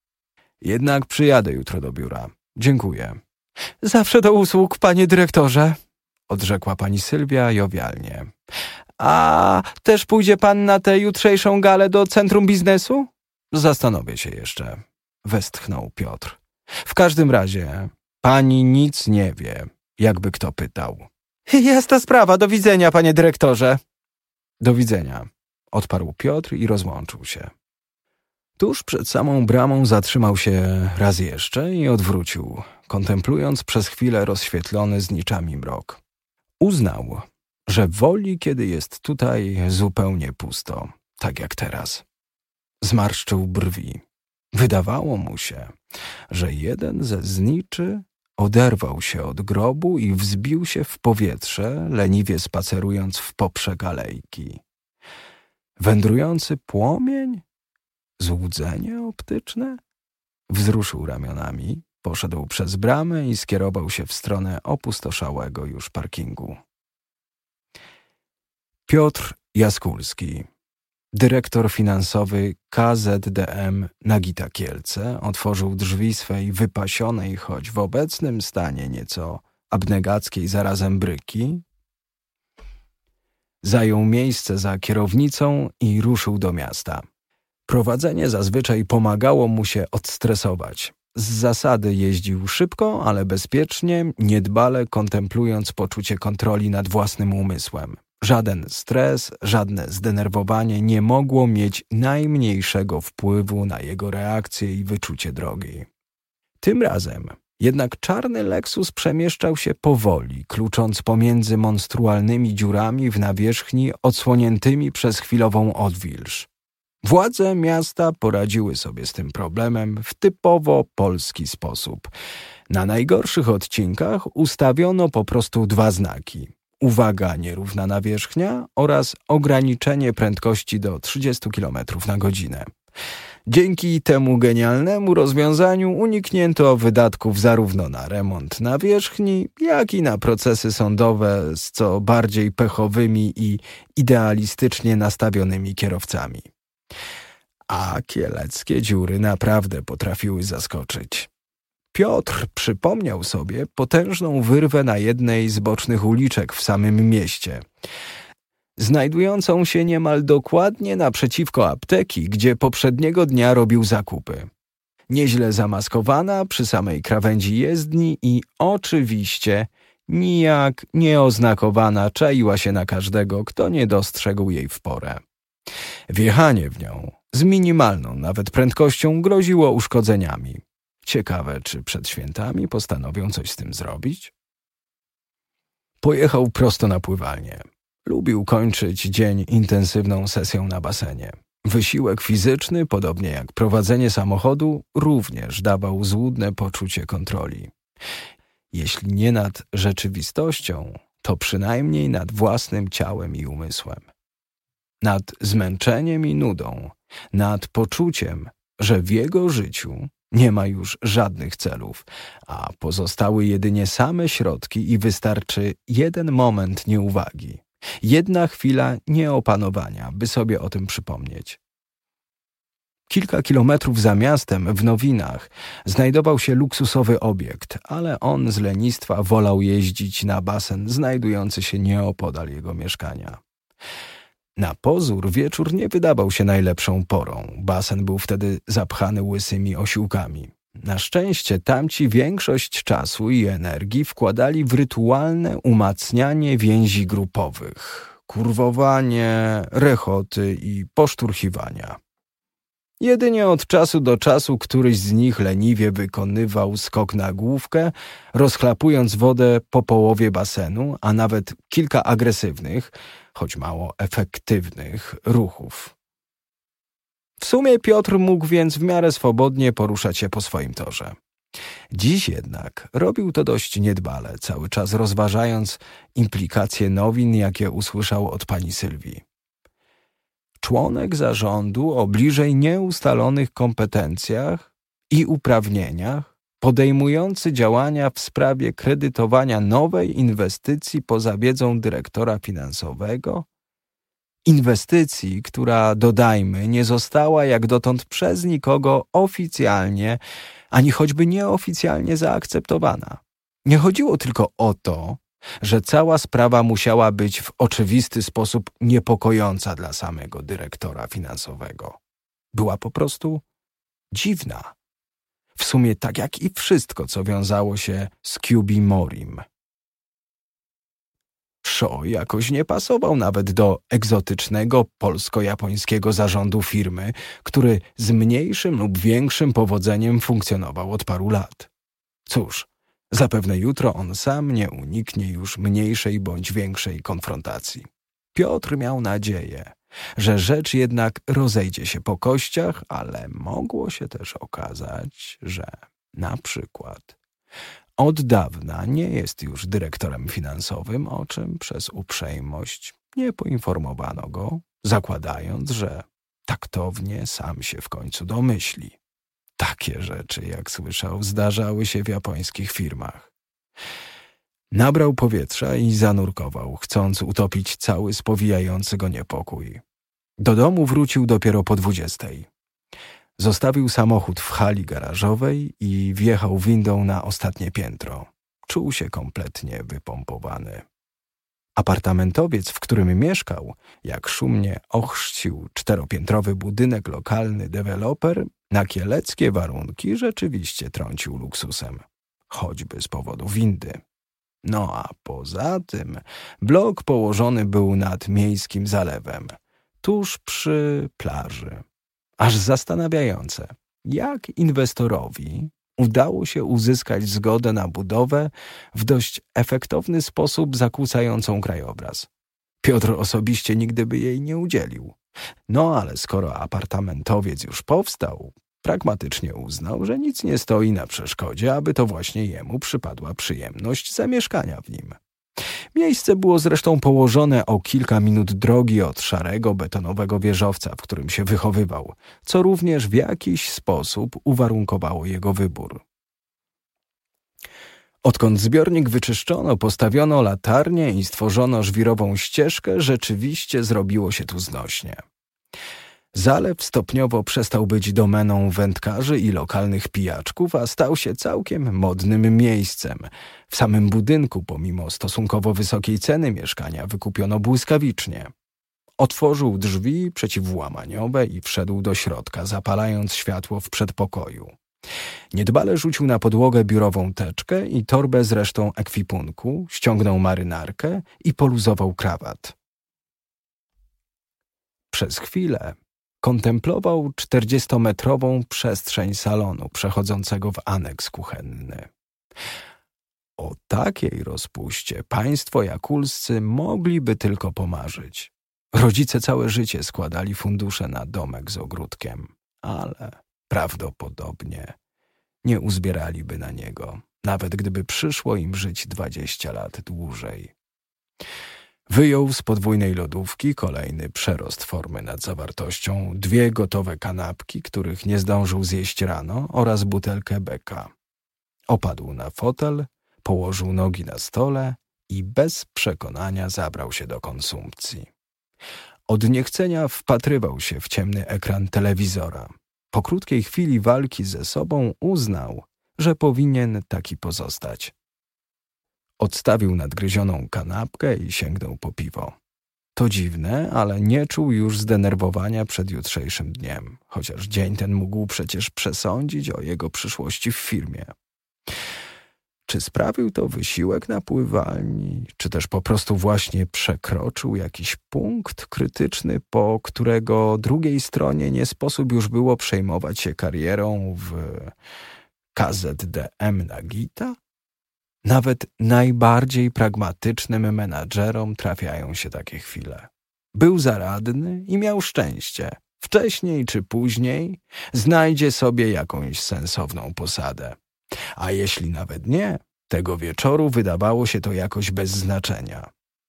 Jednak przyjadę jutro do biura. Dziękuję. Zawsze do usług, panie dyrektorze, odrzekła pani Sylwia jowialnie. A też pójdzie pan na tę jutrzejszą galę do Centrum Biznesu? Zastanowię się jeszcze, westchnął Piotr. W każdym razie pani nic nie wie, jakby kto pytał. Jasna sprawa, do widzenia, panie dyrektorze. Do widzenia, odparł Piotr i rozłączył się. Tuż przed samą bramą zatrzymał się raz jeszcze i odwrócił, kontemplując przez chwilę rozświetlony zniczami mrok. Uznał, że woli, kiedy jest tutaj zupełnie pusto, tak jak teraz. Zmarszczył brwi. Wydawało mu się, że jeden ze zniczy oderwał się od grobu i wzbił się w powietrze, leniwie spacerując w poprzek alejki. Wędrujący płomień? Złudzenie optyczne? Wzruszył ramionami, poszedł przez bramę i skierował się w stronę opustoszałego już parkingu. Piotr Jaskulski, dyrektor finansowy K Z D M Nagita Kielce, otworzył drzwi swej wypasionej, choć w obecnym stanie nieco abnegackiej zarazem bryki, zajął miejsce za kierownicą i ruszył do miasta. Prowadzenie zazwyczaj pomagało mu się odstresować. Z zasady jeździł szybko, ale bezpiecznie, niedbale kontemplując poczucie kontroli nad własnym umysłem. Żaden stres, żadne zdenerwowanie nie mogło mieć najmniejszego wpływu na jego reakcję i wyczucie drogi. Tym razem jednak czarny Lexus przemieszczał się powoli, klucząc pomiędzy monstrualnymi dziurami w nawierzchni odsłoniętymi przez chwilową odwilż. Władze miasta poradziły sobie z tym problemem w typowo polski sposób. Na najgorszych odcinkach ustawiono po prostu dwa znaki. Uwaga, nierówna nawierzchnia oraz ograniczenie prędkości do trzydziestu kilometrów na godzinę. Dzięki temu genialnemu rozwiązaniu uniknięto wydatków zarówno na remont nawierzchni, jak i na procesy sądowe z co bardziej pechowymi i idealistycznie nastawionymi kierowcami. A kieleckie dziury naprawdę potrafiły zaskoczyć. Piotr przypomniał sobie potężną wyrwę na jednej z bocznych uliczek w samym mieście, znajdującą się niemal dokładnie naprzeciwko apteki, gdzie poprzedniego dnia robił zakupy. Nieźle zamaskowana przy samej krawędzi jezdni i oczywiście nijak nieoznakowana czaiła się na każdego, kto nie dostrzegł jej w porę. Wjechanie w nią z minimalną nawet prędkością groziło uszkodzeniami. Ciekawe, czy przed świętami postanowią coś z tym zrobić? Pojechał prosto na pływalnię. Lubił kończyć dzień intensywną sesją na basenie. Wysiłek fizyczny, podobnie jak prowadzenie samochodu, również dawał złudne poczucie kontroli. Jeśli nie nad rzeczywistością, to przynajmniej nad własnym ciałem i umysłem. Nad zmęczeniem i nudą, nad poczuciem, że w jego życiu nie ma już żadnych celów, a pozostały jedynie same środki i wystarczy jeden moment nieuwagi, jedna chwila nieopanowania, by sobie o tym przypomnieć. Kilka kilometrów za miastem, w Nowinach, znajdował się luksusowy obiekt, ale on z lenistwa wolał jeździć na basen znajdujący się nieopodal jego mieszkania. Na pozór wieczór nie wydawał się najlepszą porą. Basen był wtedy zapchany łysymi osiłkami. Na szczęście tamci większość czasu i energii wkładali w rytualne umacnianie więzi grupowych, kurwowanie, rechoty i poszturchiwania. Jedynie od czasu do czasu któryś z nich leniwie wykonywał skok na główkę, rozchlapując wodę po połowie basenu, a nawet kilka agresywnych, choć mało efektywnych, ruchów. W sumie Piotr mógł więc w miarę swobodnie poruszać się po swoim torze. Dziś jednak robił to dość niedbale, cały czas rozważając implikacje nowin, jakie usłyszał od pani Sylwii. Członek zarządu o bliżej nieustalonych kompetencjach i uprawnieniach, podejmujący działania w sprawie kredytowania nowej inwestycji poza wiedzą dyrektora finansowego, inwestycji, która, dodajmy, nie została jak dotąd przez nikogo oficjalnie, ani choćby nieoficjalnie zaakceptowana. Nie chodziło tylko o to, że cała sprawa musiała być w oczywisty sposób niepokojąca dla samego dyrektora finansowego. Była po prostu dziwna. W sumie tak jak i wszystko, co wiązało się z Q B Morim. Shaw jakoś nie pasował nawet do egzotycznego polsko-japońskiego zarządu firmy, który z mniejszym lub większym powodzeniem funkcjonował od paru lat. Cóż, zapewne jutro on sam nie uniknie już mniejszej bądź większej konfrontacji. Piotr miał nadzieję, że rzecz jednak rozejdzie się po kościach, ale mogło się też okazać, że na przykład od dawna nie jest już dyrektorem finansowym, o czym przez uprzejmość nie poinformowano go, zakładając, że taktownie sam się w końcu domyśli. Takie rzeczy, jak słyszał, zdarzały się w japońskich firmach. Nabrał powietrza i zanurkował, chcąc utopić cały spowijający go niepokój. Do domu wrócił dopiero po dwudziestej. Zostawił samochód w hali garażowej i wjechał windą na ostatnie piętro. Czuł się kompletnie wypompowany. Apartamentowiec, w którym mieszkał, jak szumnie ochrzcił czteropiętrowy budynek lokalny deweloper, na kieleckie warunki rzeczywiście trącił luksusem. Choćby z powodu windy. No a poza tym blok położony był nad miejskim zalewem, tuż przy plaży. Aż zastanawiające, jak inwestorowi udało się uzyskać zgodę na budowę w dość efektowny sposób zakłócającą krajobraz. Piotr osobiście nigdy by jej nie udzielił. No ale skoro apartamentowiec już powstał, pragmatycznie uznał, że nic nie stoi na przeszkodzie, aby to właśnie jemu przypadła przyjemność zamieszkania w nim. Miejsce było zresztą położone o kilka minut drogi od szarego, betonowego wieżowca, w którym się wychowywał, co również w jakiś sposób uwarunkowało jego wybór. Odkąd zbiornik wyczyszczono, postawiono latarnię i stworzono żwirową ścieżkę, rzeczywiście zrobiło się tu znośnie. Zalew stopniowo przestał być domeną wędkarzy i lokalnych pijaczków, a stał się całkiem modnym miejscem. W samym budynku, pomimo stosunkowo wysokiej ceny mieszkania, wykupiono błyskawicznie. Otworzył drzwi przeciwłamaniowe i wszedł do środka, zapalając światło w przedpokoju. Niedbale rzucił na podłogę biurową teczkę i torbę z resztą ekwipunku, ściągnął marynarkę i poluzował krawat. Przez chwilę kontemplował czterdziestometrową przestrzeń salonu przechodzącego w aneks kuchenny. O takiej rozpuście państwo jakulscy mogliby tylko pomarzyć. Rodzice całe życie składali fundusze na domek z ogródkiem, ale prawdopodobnie nie uzbieraliby na niego, nawet gdyby przyszło im żyć dwadzieścia lat dłużej. Wyjął z podwójnej lodówki kolejny przerost formy nad zawartością, dwie gotowe kanapki, których nie zdążył zjeść rano, oraz butelkę beka. Opadł na fotel, położył nogi na stole i bez przekonania zabrał się do konsumpcji. Od niechcenia wpatrywał się w ciemny ekran telewizora. Po krótkiej chwili walki ze sobą uznał, że powinien taki pozostać. Odstawił nadgryzioną kanapkę i sięgnął po piwo. To dziwne, ale nie czuł już zdenerwowania przed jutrzejszym dniem, chociaż dzień ten mógł przecież przesądzić o jego przyszłości w firmie. Czy sprawił to wysiłek na pływalni, czy też po prostu właśnie przekroczył jakiś punkt krytyczny, po którego drugiej stronie nie sposób już było przejmować się karierą w K Z D M Nagita? Nawet najbardziej pragmatycznym menadżerom trafiają się takie chwile. Był zaradny i miał szczęście. Wcześniej czy później znajdzie sobie jakąś sensowną posadę. A jeśli nawet nie, tego wieczoru wydawało się to jakoś bez znaczenia.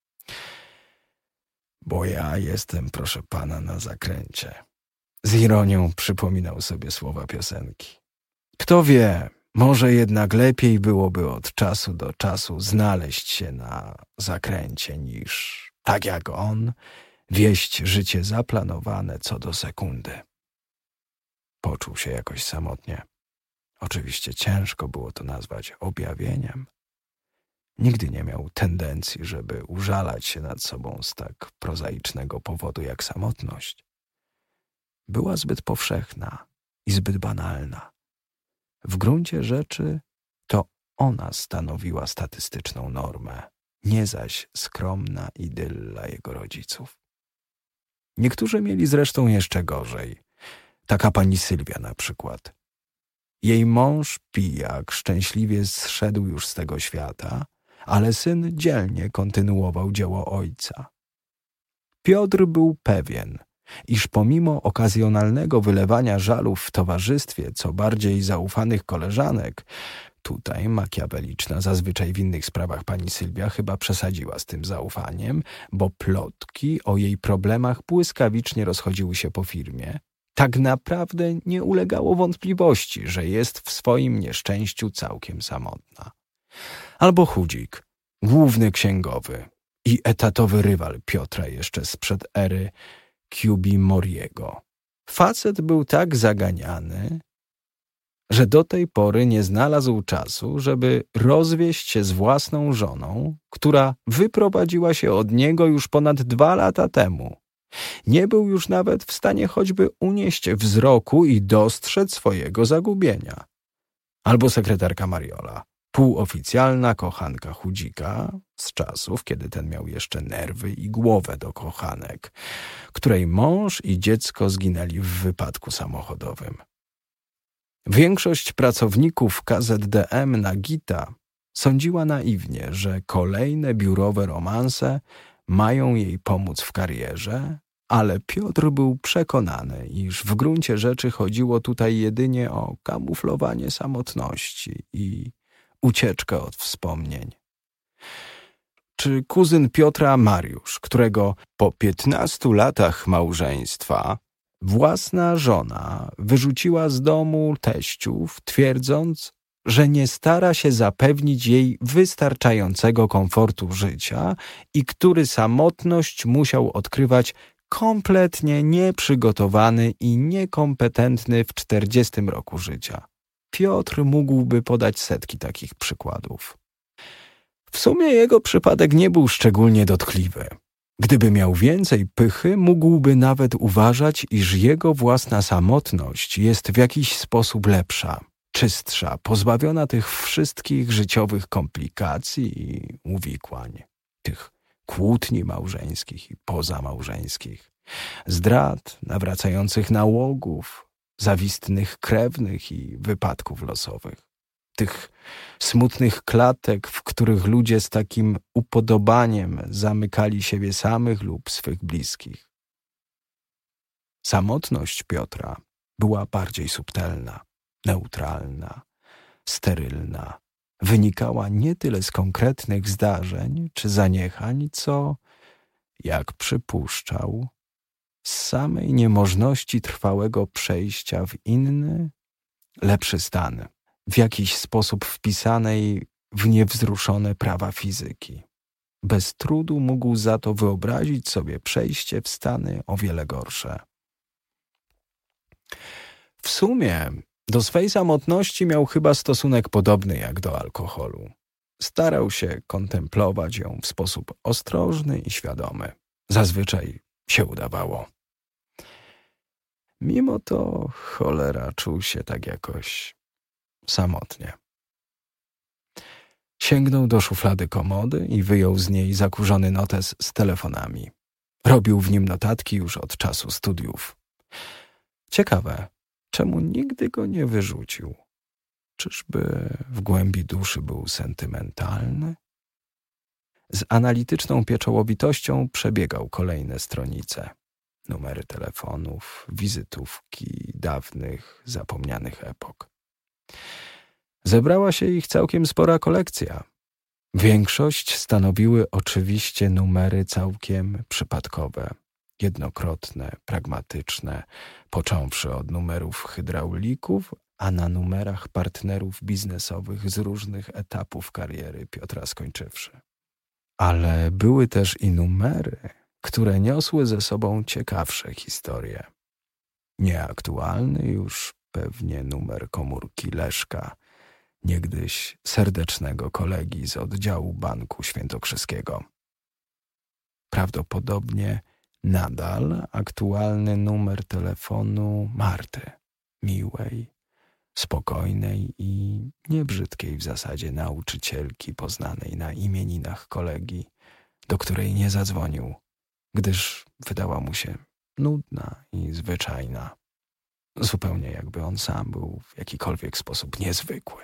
Bo ja jestem, proszę pana, na zakręcie. Z ironią przypominał sobie słowa piosenki. Kto wie, może jednak lepiej byłoby od czasu do czasu znaleźć się na zakręcie niż, tak jak on, wieść życie zaplanowane co do sekundy. Poczuł się jakoś samotnie. Oczywiście ciężko było to nazwać objawieniem. Nigdy nie miał tendencji, żeby użalać się nad sobą z tak prozaicznego powodu jak samotność. Była zbyt powszechna i zbyt banalna. W gruncie rzeczy to ona stanowiła statystyczną normę, nie zaś skromna idylla jego rodziców. Niektórzy mieli zresztą jeszcze gorzej. Taka pani Sylwia na przykład. Jej mąż, pijak, szczęśliwie zszedł już z tego świata, ale syn dzielnie kontynuował dzieło ojca. Piotr był pewien, iż pomimo okazjonalnego wylewania żalów w towarzystwie co bardziej zaufanych koleżanek, tutaj makiaweliczna zazwyczaj w innych sprawach pani Sylwia chyba przesadziła z tym zaufaniem, bo plotki o jej problemach błyskawicznie rozchodziły się po firmie, tak naprawdę nie ulegało wątpliwości, że jest w swoim nieszczęściu całkiem samotna. Albo Chudzik, główny księgowy i etatowy rywal Piotra jeszcze sprzed ery Cubi Moriego. Facet był tak zaganiany, że do tej pory nie znalazł czasu, żeby rozwieść się z własną żoną, która wyprowadziła się od niego już ponad dwa lata temu. Nie był już nawet w stanie choćby unieść wzroku i dostrzec swojego zagubienia. Albo sekretarka Mariola, półoficjalna kochanka Chudzika z czasów, kiedy ten miał jeszcze nerwy i głowę do kochanek, której mąż i dziecko zginęli w wypadku samochodowym. Większość pracowników K Z D M Nagita sądziła naiwnie, że kolejne biurowe romanse mają jej pomóc w karierze, ale Piotr był przekonany, iż w gruncie rzeczy chodziło tutaj jedynie o kamuflowanie samotności i ucieczkę od wspomnień. Czy kuzyn Piotra Mariusz, którego po piętnastu latach małżeństwa własna żona wyrzuciła z domu teściów, twierdząc, że nie stara się zapewnić jej wystarczającego komfortu życia i który samotność musiał odkrywać kompletnie nieprzygotowany i niekompetentny w czterdziestym roku życia. Piotr mógłby podać setki takich przykładów. W sumie jego przypadek nie był szczególnie dotkliwy. Gdyby miał więcej pychy, mógłby nawet uważać, iż jego własna samotność jest w jakiś sposób lepsza, czystsza, pozbawiona tych wszystkich życiowych komplikacji i uwikłań, tych kłótni małżeńskich i pozamałżeńskich, zdrad, nawracających nałogów, zawistnych krewnych i wypadków losowych. Tych smutnych klatek, w których ludzie z takim upodobaniem zamykali siebie samych lub swych bliskich. Samotność Piotra była bardziej subtelna, neutralna, sterylna. Wynikała nie tyle z konkretnych zdarzeń czy zaniechań, co Jak przypuszczał, z samej niemożności trwałego przejścia w inny, lepszy stan, w jakiś sposób wpisanej w niewzruszone prawa fizyki. Bez trudu mógł za to wyobrazić sobie przejście w stany o wiele gorsze. W sumie do swej samotności miał chyba stosunek podobny jak do alkoholu. Starał się kontemplować ją w sposób ostrożny i świadomy. Zazwyczaj się udawało. Mimo to cholera czuł się tak jakoś samotnie. Sięgnął do szuflady komody i wyjął z niej zakurzony notes z telefonami. Robił w nim notatki już od czasu studiów. Ciekawe, czemu nigdy go nie wyrzucił? Czyżby w głębi duszy był sentymentalny? Z analityczną pieczołowitością przebiegał kolejne stronice. Numery telefonów, wizytówki dawnych, zapomnianych epok. Zebrała się ich całkiem spora kolekcja. Większość stanowiły oczywiście numery całkiem przypadkowe, jednokrotne, pragmatyczne, począwszy od numerów hydraulików, a na numerach partnerów biznesowych z różnych etapów kariery Piotra skończywszy. Ale były też i numery, które niosły ze sobą ciekawsze historie. Nieaktualny już pewnie numer komórki Leszka, niegdyś serdecznego kolegi z oddziału Banku Świętokrzyskiego. Prawdopodobnie nadal aktualny numer telefonu Marty, miłej, spokojnej i niebrzydkiej w zasadzie nauczycielki poznanej na imieninach kolegi, do której nie zadzwonił, gdyż wydała mu się nudna i zwyczajna, zupełnie jakby on sam był w jakikolwiek sposób niezwykły.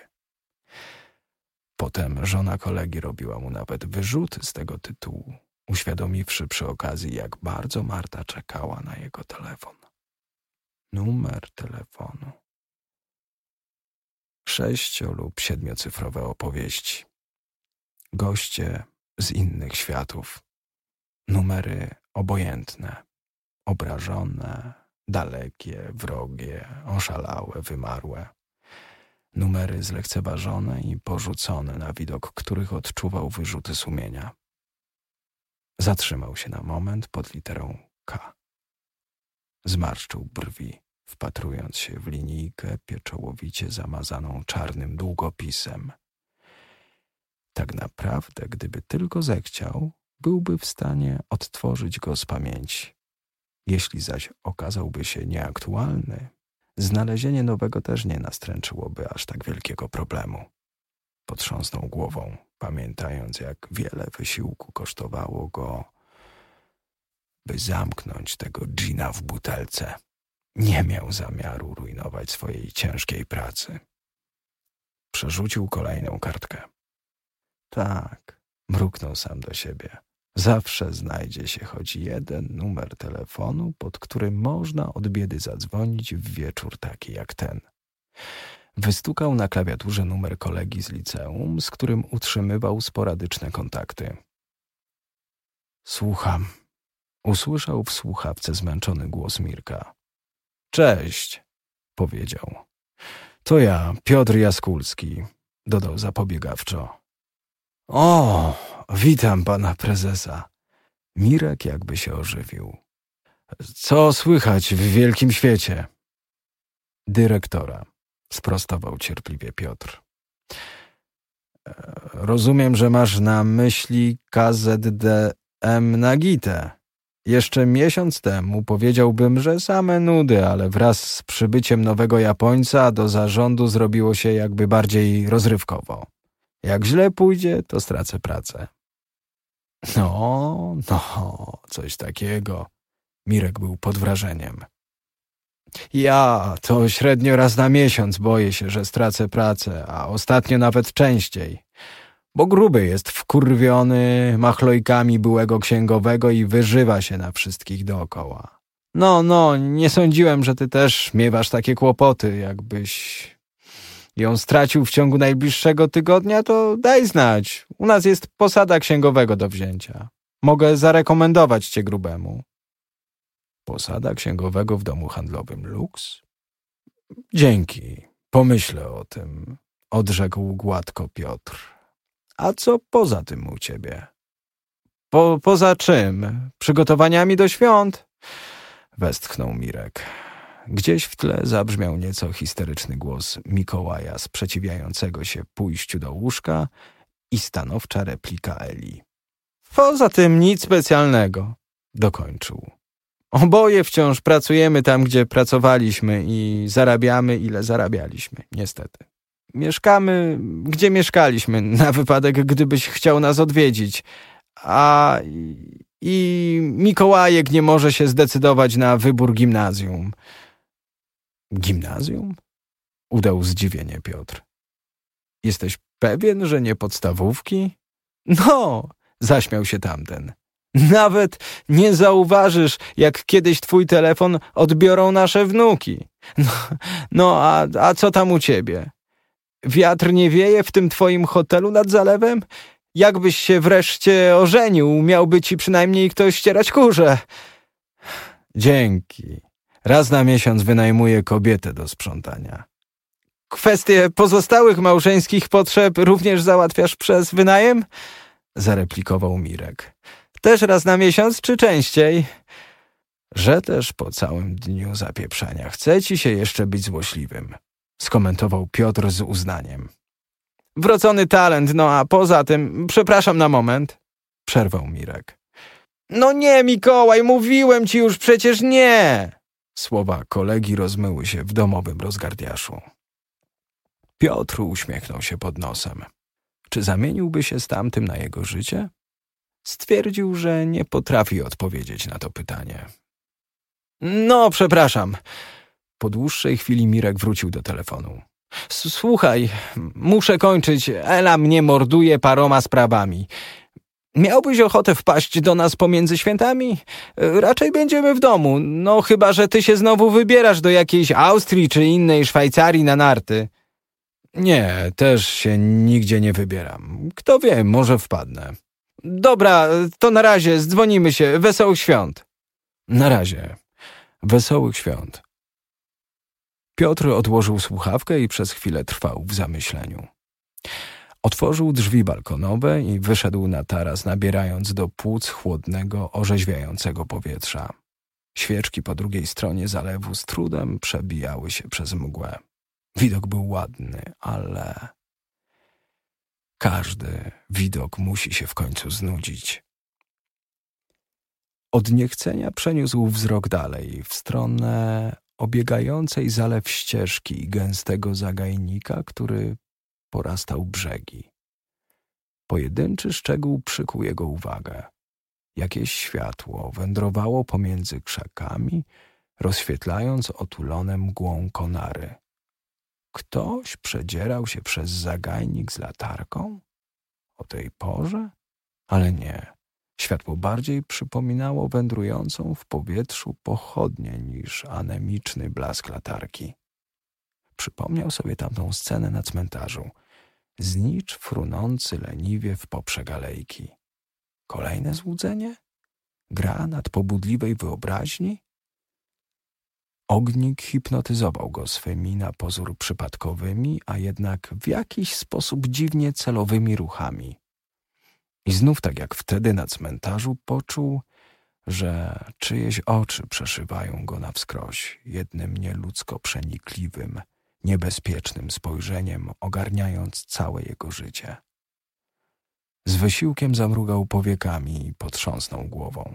Potem żona kolegi robiła mu nawet wyrzuty z tego tytułu, uświadomiwszy przy okazji, jak bardzo Marta czekała na jego telefon. Numer telefonu. Sześcio- lub siedmiocyfrowe opowieści. Goście z innych światów. Numery obojętne, obrażone, dalekie, wrogie, oszalałe, wymarłe. Numery zlekceważone i porzucone, na widok których odczuwał wyrzuty sumienia. Zatrzymał się na moment pod literą K. Zmarszczył brwi, wpatrując się w linijkę pieczołowicie zamazaną czarnym długopisem. Tak naprawdę, gdyby tylko zechciał, byłby w stanie odtworzyć go z pamięci. Jeśli zaś okazałby się nieaktualny, znalezienie nowego też nie nastręczyłoby aż tak wielkiego problemu. Potrząsnął głową, pamiętając, jak wiele wysiłku kosztowało go, by zamknąć tego dżina w butelce. Nie miał zamiaru rujnować swojej ciężkiej pracy. Przerzucił kolejną kartkę. Tak, mruknął sam do siebie. Zawsze znajdzie się choć jeden numer telefonu, pod którym można od biedy zadzwonić w wieczór taki jak ten. Wystukał na klawiaturze numer kolegi z liceum, z którym utrzymywał sporadyczne kontakty. Słucham. Usłyszał w słuchawce zmęczony głos Mirka. Cześć, powiedział. To ja, Piotr Jaskulski, dodał zapobiegawczo. O, witam pana prezesa. Mirek jakby się ożywił. Co słychać w wielkim świecie? Dyrektora, sprostował cierpliwie Piotr. Rozumiem, że masz na myśli K Z D M Nagitę. Jeszcze miesiąc temu powiedziałbym, że same nudy, ale wraz z przybyciem nowego Japońca do zarządu zrobiło się jakby bardziej rozrywkowo. Jak źle pójdzie, to stracę pracę. No, no, coś takiego. Mirek był pod wrażeniem. Ja to średnio raz na miesiąc boję się, że stracę pracę, a ostatnio nawet częściej. Bo gruby jest wkurwiony machlojkami byłego księgowego i wyżywa się na wszystkich dookoła. No, no, nie sądziłem, że ty też miewasz takie kłopoty. Jakbyś ją stracił w ciągu najbliższego tygodnia, to daj znać. U nas jest posada księgowego do wzięcia. Mogę zarekomendować cię grubemu. Posada księgowego w domu handlowym Lux? Dzięki, pomyślę o tym, odrzekł gładko Piotr. A co poza tym u ciebie? Po, poza czym? Przygotowaniami do świąt? Westchnął Mirek. Gdzieś w tle zabrzmiał nieco histeryczny głos Mikołaja sprzeciwiającego się pójściu do łóżka i stanowcza replika Eli. Poza tym nic specjalnego, dokończył. Oboje wciąż pracujemy tam, gdzie pracowaliśmy i zarabiamy, ile zarabialiśmy, niestety. Mieszkamy, gdzie mieszkaliśmy, na wypadek, gdybyś chciał nas odwiedzić. A i Mikołajek nie może się zdecydować na wybór gimnazjum. Gimnazjum? Udał zdziwienie Piotr. Jesteś pewien, że nie podstawówki? No, zaśmiał się tamten. Nawet nie zauważysz, jak kiedyś twój telefon odbiorą nasze wnuki. No, no a, a co tam u ciebie? Wiatr nie wieje w tym twoim hotelu nad zalewem? Jakbyś się wreszcie ożenił, miałby ci przynajmniej ktoś ścierać kurze. Dzięki. Raz na miesiąc wynajmuję kobietę do sprzątania. Kwestie pozostałych małżeńskich potrzeb również załatwiasz przez wynajem? Zareplikował Mirek. Też raz na miesiąc, czy częściej? Że też po całym dniu zapieprzania chce ci się jeszcze być złośliwym, skomentował Piotr z uznaniem. Wrocony talent, no a poza tym, przepraszam na moment, przerwał Mirek. No nie, Mikołaj, mówiłem ci już przecież nie! Słowa kolegi rozmyły się w domowym rozgardiaszu. Piotr uśmiechnął się pod nosem. Czy zamieniłby się z tamtym na jego życie? Stwierdził, że nie potrafi odpowiedzieć na to pytanie. No, przepraszam. Po dłuższej chwili Mirek wrócił do telefonu. Słuchaj, muszę kończyć. Ela mnie morduje paroma sprawami. Miałbyś ochotę wpaść do nas pomiędzy świętami? Raczej będziemy w domu, no chyba, że ty się znowu wybierasz do jakiejś Austrii czy innej Szwajcarii na narty. Nie, też się nigdzie nie wybieram. Kto wie, może wpadnę. Dobra, to na razie, zdzwonimy się. Wesołych świąt. Na razie. Wesołych świąt. Piotr odłożył słuchawkę i przez chwilę trwał w zamyśleniu. Otworzył drzwi balkonowe i wyszedł na taras, nabierając do płuc chłodnego, orzeźwiającego powietrza. Świeczki po drugiej stronie zalewu z trudem przebijały się przez mgłę. Widok był ładny, ale każdy widok musi się w końcu znudzić. Od niechcenia przeniósł wzrok dalej, w stronę obiegającej zalew ścieżki i gęstego zagajnika, który porastał brzegi. Pojedynczy szczegół przykuł jego uwagę. Jakieś światło wędrowało pomiędzy krzakami, rozświetlając otulone mgłą konary. Ktoś przedzierał się przez zagajnik z latarką? O tej porze? Ale nie. Światło bardziej przypominało wędrującą w powietrzu pochodnię niż anemiczny blask latarki. Przypomniał sobie tamtą scenę na cmentarzu. Znicz frunący leniwie w poprzek alejki. Kolejne złudzenie? Gra nadpobudliwej wyobraźni? Ognik hipnotyzował go swymi na pozór przypadkowymi, a jednak w jakiś sposób dziwnie celowymi ruchami. I znów tak jak wtedy na cmentarzu poczuł, że czyjeś oczy przeszywają go na wskroś jednym nieludzko przenikliwym, niebezpiecznym spojrzeniem, ogarniając całe jego życie. Z wysiłkiem zamrugał powiekami i potrząsnął głową.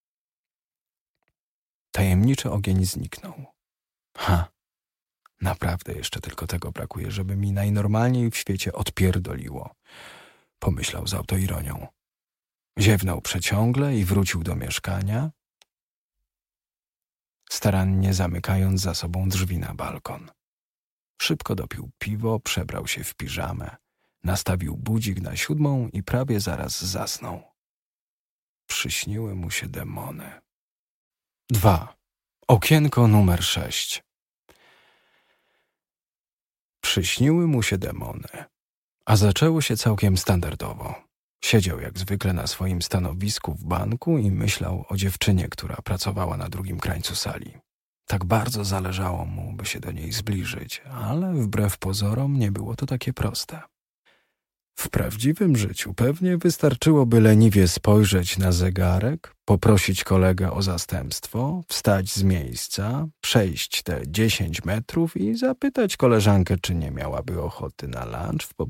Tajemniczy ogień zniknął. Ha! Naprawdę jeszcze tylko tego brakuje, żeby mi najnormalniej w świecie odpierdoliło, pomyślał z autoironią. Ziewnął przeciągle i wrócił do mieszkania, starannie zamykając za sobą drzwi na balkon. Szybko dopił piwo, przebrał się w piżamę, nastawił budzik na siódmą i prawie zaraz zasnął. Przyśniły mu się demony. Dwa. Okienko numer sześć. Przyśniły mu się demony, a zaczęło się całkiem standardowo. Siedział jak zwykle na swoim stanowisku w banku i myślał o dziewczynie, która pracowała na drugim krańcu sali. Tak bardzo zależało mu, by się do niej zbliżyć, ale wbrew pozorom nie było to takie proste. W prawdziwym życiu pewnie wystarczyłoby leniwie spojrzeć na zegarek, poprosić kolegę o zastępstwo, wstać z miejsca, przejść te dziesięć metrów i zapytać koleżankę, czy nie miałaby ochoty na lunch w